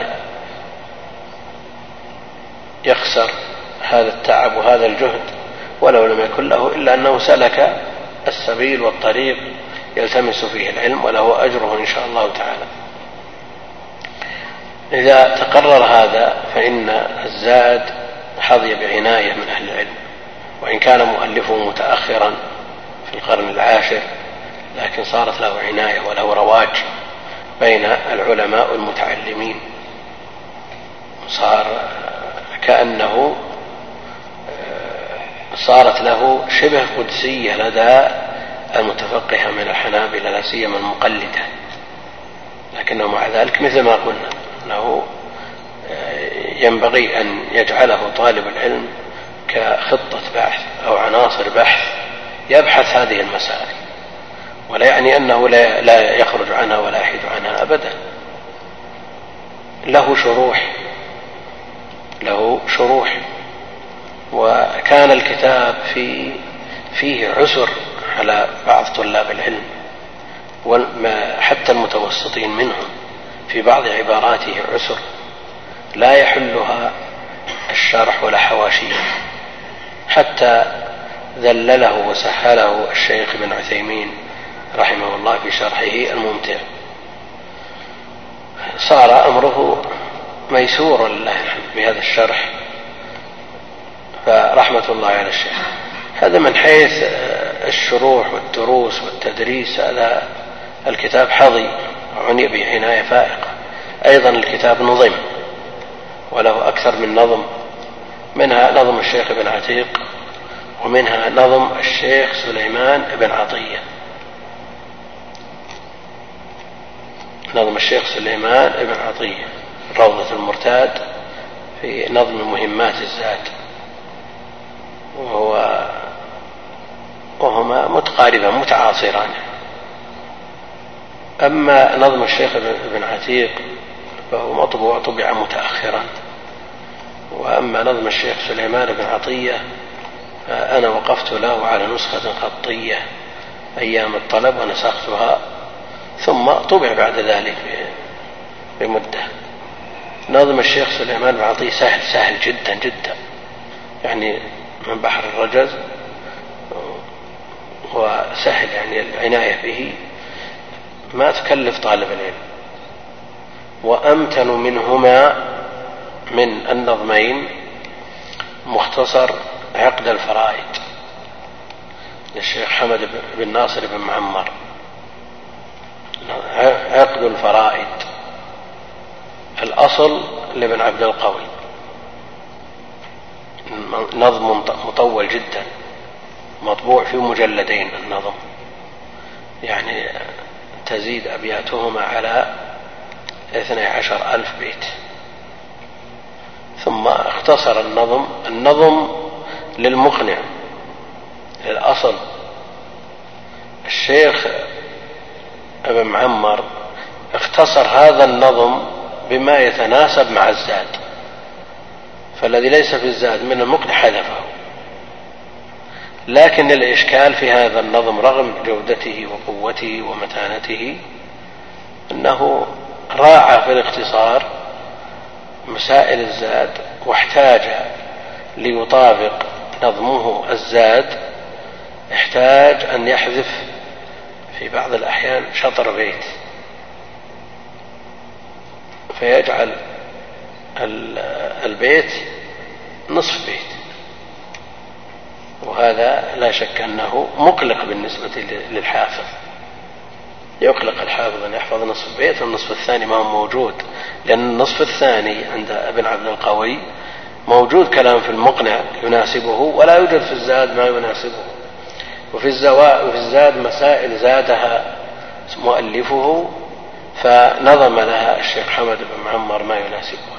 يخسر هذا التعب وهذا الجهد ولو لم يكن له إلا أنه سلك السبيل والطريق يلتمس فيه العلم، وله أجره إن شاء الله تعالى. إذا تقرر هذا فإن الزاد حظي بعناية من أهل العلم، وإن كان مؤلفه متأخرا في القرن العاشر لكن صارت له عناية وله رواج بين العلماء المتعلمين، صار كأنه صارت له شبه قدسية لدى المتفقه من الحنابلة لا سيما المقلدة، لكنه مع ذلك مثل ما قلنا أنه ينبغي أن يجعله طالب العلم كخطة بحث أو عناصر بحث يبحث هذه المسائل، ولا يعني أنه لا يخرج عنها ولا يحيد عنها أبدا. له شروح له شروح وكان الكتاب في فيه عسر على بعض طلاب العلم حتى المتوسطين منهم، في بعض عباراته عسر لا يحلها الشرح ولا حواشيه، حتى ذلله وسهله الشيخ ابن عثيمين رحمه الله في شرحه الممتع. صار أمره ميسور لله بهذا الشرح، فرحمة الله على الشيخ. هذا من حيث الشروح والدروس والتدريس، هذا الكتاب حظي وعني به عناية فائقة. أيضا الكتاب نظم وله أكثر من نظم، منها نظم الشيخ ابن عتيق، ومنها نظم الشيخ سليمان ابن عطية نظم الشيخ سليمان ابن عطية روضة المرتاد في نظم مهمات الزاد، وهو وهما متقاربان متعاصران. أما نظم الشيخ ابن عتيق فهو مطبوع طبع متأخرا، وأما نظم الشيخ سليمان بن عطية فأنا وقفت له على نسخة خطية أيام الطلب ونسختها، ثم طبع بعد ذلك بمدة. نظم الشيخ سليمان بن عطية سهل سهل جدا جدا، يعني من بحر الرجز، وسهل يعني العناية به ما تكلف طالب العلم. وأمتن منهما من النظمين مختصر عقد الفرائد للشيخ حمد بن ناصر بن معمر. عقد الفرائد الأصل لابن عبد القوي، نظم مطول جدا مطبوع في مجلدين النظم، يعني تزيد أبياتهما على اثني عشر ألف بيت. ثم اختصر النظم النظم للمقنع للأصل الشيخ ابن معمر اختصر هذا النظم بما يتناسب مع الزاد، فالذي ليس في الزاد من المقنع حذفه. لكن الإشكال في هذا النظم رغم جودته وقوته ومتانته أنه راعى في الاختصار مسائل الزاد، واحتاج ليطابق نظمه الزاد احتاج أن يحذف في بعض الأحيان شطر بيت فيجعل البيت نصف بيت، وهذا لا شك أنه مقلق بالنسبة للحافظ. يقلق الحافظ أن يحفظ نصف بيت والنصف الثاني ما هو موجود، لأن النصف الثاني عند ابن عبد القوي موجود كلام في المقنع يناسبه ولا يوجد في الزاد ما يناسبه، وفي الزاد مسائل زادها مؤلفه فنظم لها الشيخ حمد بن معمر ما يناسبها.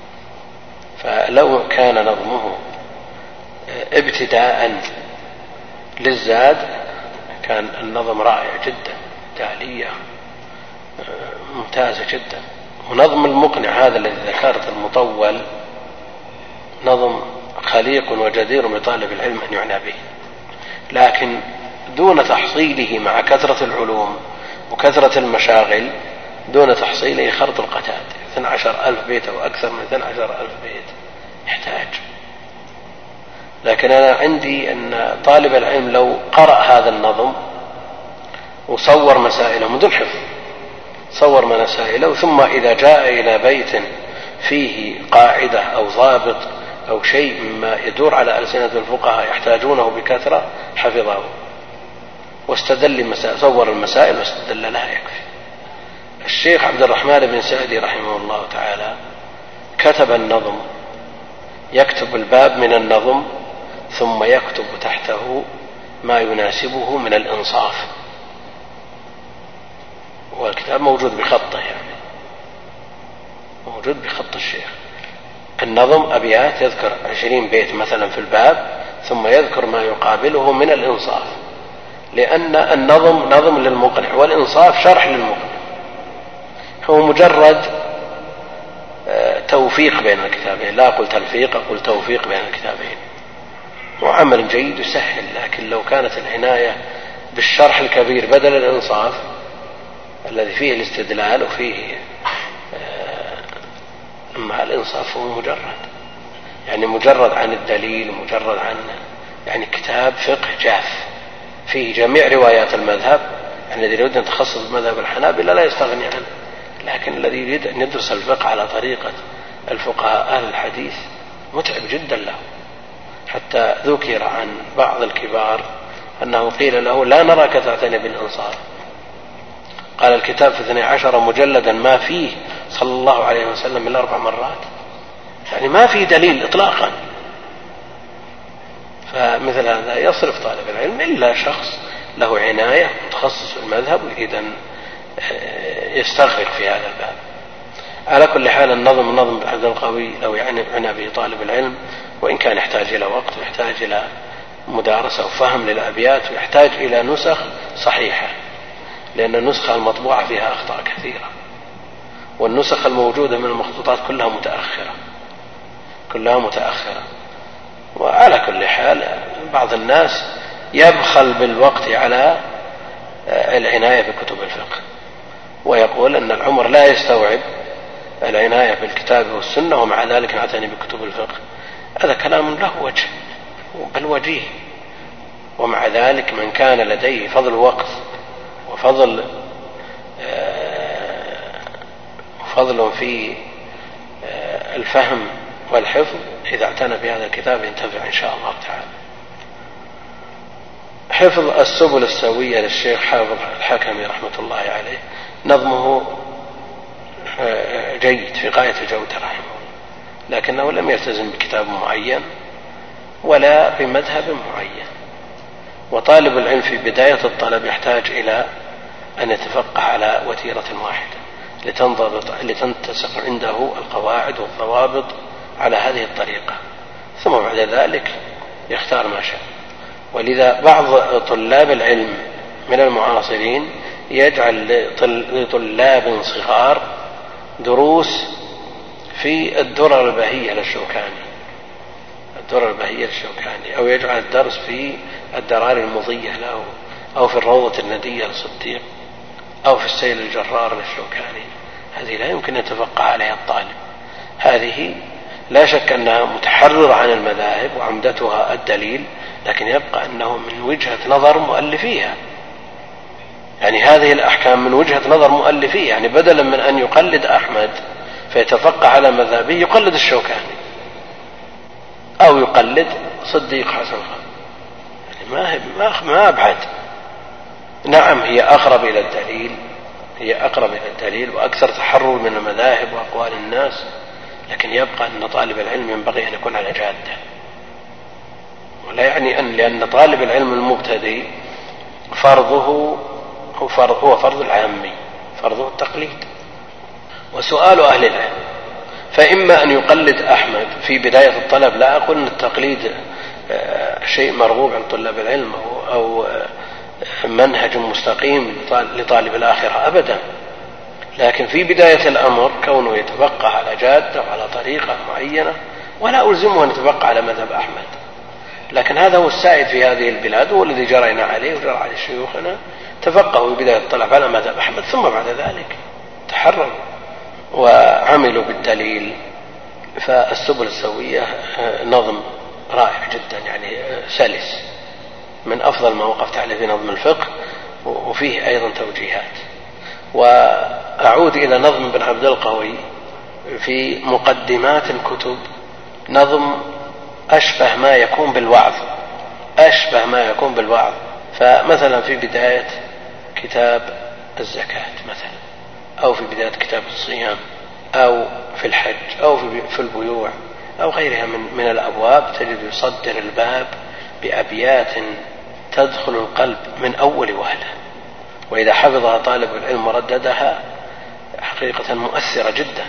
فلو كان نظمه ابتداء للزاد كان النظم رائع جدا، تالية ممتازة جدا. ونظم المقنع هذا الذي ذكرت المطول نظم خليق وجدير بطالب العلم أن يعنى به، لكن دون تحصيله مع كثرة العلوم وكثرة المشاغل دون تحصيله خرط القتاد اثني عشر ألف بيت أو أكثر من اثني عشر ألف بيت يحتاج. لكن أنا عندي أن طالب العلم لو قرأ هذا النظم وصور مسائله من دون حفظ، صور مسائله ثم إذا جاء إلى بيت فيه قاعدة أو ضابط أو شيء مما يدور على ألسنة الفقهاء يحتاجونه بكثرة حفظه واستدل المسائل، صور المسائل واستدل لها يكفي. الشيخ عبد الرحمن بن سعدي رحمه الله تعالى كتب النظم، يكتب الباب من النظم ثم يكتب تحته ما يناسبه من الإنصاف، والكتاب موجود بخطه، يعني موجود بخط الشيخ. النظم أبيات يذكر عشرين بيت مثلا في الباب ثم يذكر ما يقابله من الإنصاف، لأن النظم نظم للمقنع والإنصاف شرح للمقنع، هو مجرد توفيق بين الكتابين، لا أقول تلفيق أقول توفيق بين الكتابين، وعمل جيد يسهل. لكن لو كانت العناية بالشرح الكبير بدل الإنصاف الذي فيه الاستدلال وفيه أما الإنصاف هو مجرد يعني مجرد عن الدليل، مجرد عن يعني كتاب فقه جاف فيه جميع روايات المذهب. يعني الذي يريد أن يتخصص بمذهب الحنابلة لا يستغني عنه، لكن الذي يريد أن يدرس الفقه على طريقة الفقهاء أهل الحديث متعب جدا له. حتى ذكر عن بعض الكبار أنه قيل له لا نراك تعتني بالإنصاف، قال الكتاب في اثني عشر مجلدا ما فيه صلى الله عليه وسلم إلا أربع مرات، يعني ما فيه دليل إطلاقا. فمثل هذا يصرف طالب العلم إلا شخص له عناية متخصص في المذهب ويريد أن يستغرق في هذا الباب. على كل حال النظم نظم عبد القوي لو يعنى به طالب العلم، وإن كان يحتاج إلى وقت ويحتاج إلى مدارسة وفهم للأبيات ويحتاج إلى نسخ صحيحة، لأن النسخة المطبوعة فيها أخطاء كثيرة، والنسخ الموجودة من المخطوطات كلها متأخرة كلها متأخرة. وعلى كل حال بعض الناس يبخل بالوقت على العناية بكتب الفقه ويقول أن العمر لا يستوعب العناية بالكتاب والسنة ومع ذلك نعتني بكتب الفقه. هذا كلام له وجه بل وجيه، ومع ذلك من كان لديه فضل وقت وفضل فضل في الفهم والحفظ إذا اعتنى بهذا الكتاب ينتفع إن شاء الله تعالى. حفظ السبل السوية للشيخ حافظ الحكمي رحمة الله عليه نظمه جيد في غاية الجودة رحمه الله، لكنه لم يلتزم بكتاب معين ولا بمذهب معين. وطالب العلم في بداية الطلب يحتاج إلى أن يتفقه على وتيرة واحدة لتنضبط لتنتسق عنده القواعد والضوابط على هذه الطريقة، ثم بعد ذلك يختار ما شاء. ولذا بعض طلاب العلم من المعاصرين يجعل لطلاب صغار دروس في الدرر البهية للشوكاني الدرر البهية للشوكاني، أو يجعل الدرس في الدرار المضية له، أو في الروضة الندية للصديق، أو في السيل الجرار للشوكاني. هذه لا يمكن أن يتفقه عليها الطالب. هذه لا شك أنها متحررة عن المذاهب وعمدتها الدليل، لكن يبقى أنه من وجهة نظر مؤلفيها، يعني هذه الأحكام من وجهة نظر مؤلفيها، يعني بدلا من أن يقلد أحمد فيتفقه على مذهبه يقلد الشوكاني أو يقلد صديق حسن خان. يعني ما ما أبعد. نعم هي أقرب إلى الدليل هي أقرب إلى الدليل وأكثر تحرر من المذاهب وأقوال الناس، لكن يبقى أن طالب العلم ينبغي أن يكون على جادة. ولا يعني أن لأن طالب العلم المبتدئ فرضه هو فرض, هو فرض العامي، فرضه التقليد. وسؤال أهل العلم، فإما أن يقلد أحمد في بداية الطلب، لا أقول أن التقليد شيء مرغوب عن طلاب العلم أو منهج مستقيم لطالب الآخرة أبدا، لكن في بداية الأمر كونه يتبقى على جادة وعلى طريقة معينة، ولا ألزمه أن يتبقى على مذهب أحمد، لكن هذا هو السائد في هذه البلاد هو الذي جرينا عليه وجرى عليه شيوخنا، تفقهوا في بداية الطلب على مذهب أحمد، ثم بعد ذلك تحرروا وعملوا بالدليل. فالسبل السوية نظم رائع جدا، يعني سلس، من أفضل ما وقفت عليه في نظم الفقه، وفيه أيضا توجيهات. وأعود إلى نظم بن عبد القوي في مقدمات الكتب، نظم أشبه ما يكون بالوعظ أشبه ما يكون بالوعظ فمثلا في بداية كتاب الزكاة مثلا، أو في بداية كتاب الصيام، أو في الحج، أو في البيوع، أو غيرها من, من الأبواب، تجد يصدر الباب بأبيات تدخل القلب من أول وهلة، وإذا حفظها طالب العلم ورددها حقيقة مؤثرة جدا.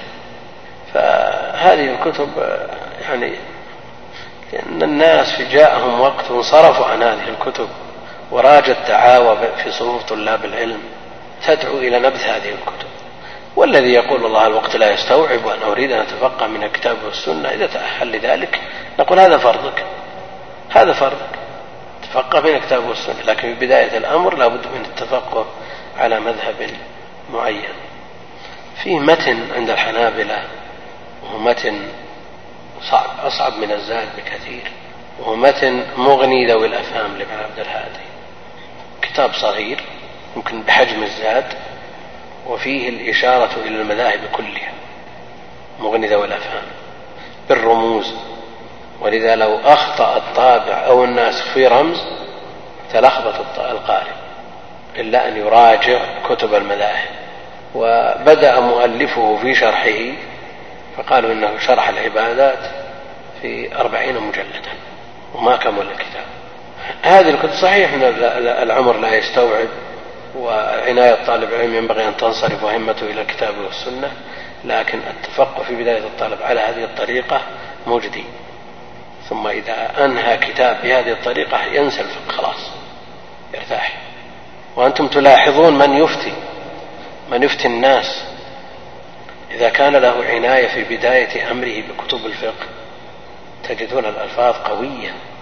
فهذه الكتب يعني لأن الناس في جاءهم وقت انصرفوا عن هذه الكتب، وراجت دعاوى في صدور طلاب العلم تدعو إلى نبذ هذه الكتب. والذي يقول الله الوقت لا يستوعب وأنا أريد أن أتفقه من الكتاب والسنة، إذا تأهل لذلك نقول هذا فرضك هذا فرضك تفقه من الكتاب والسنة، لكن في بداية الأمر لا بد من التفقه على مذهب معين. فيه متن عند الحنابلة وهو متن صعب، أصعب من الزاد بكثير، وهو متن مغني ذوي الأفهام لابن عبد الهادي، كتاب صغير يمكن بحجم الزاد، وفيه الإشارة إلى المذاهب كلها، مغني ذوي الأفهام بالرموز، ولذا لو أخطأ الطابع أو الناسخ في رمز تلخبط القارئ، إلا أن يراجع كتب المذاهب. وبدأ مؤلفه في شرحه فقالوا إنه شرح العبادات في أربعين مجلدا وما كمل الكتاب. هذه الكتب صحيح أن العمر لا يستوعب، وعناية طالب العلم ينبغي أن تنصرف وهمته إلى الكتاب والسنة، لكن التفقه في بداية الطلب على هذه الطريقة مجدي، ثم إذا أنهى كتاب بهذه الطريقة ينسى الفقه خلاص يرتاح. وأنتم تلاحظون من يفتي من يفتي الناس إذا كان له عناية في بداية أمره بكتب الفقه، تجدون الألفاظ قوية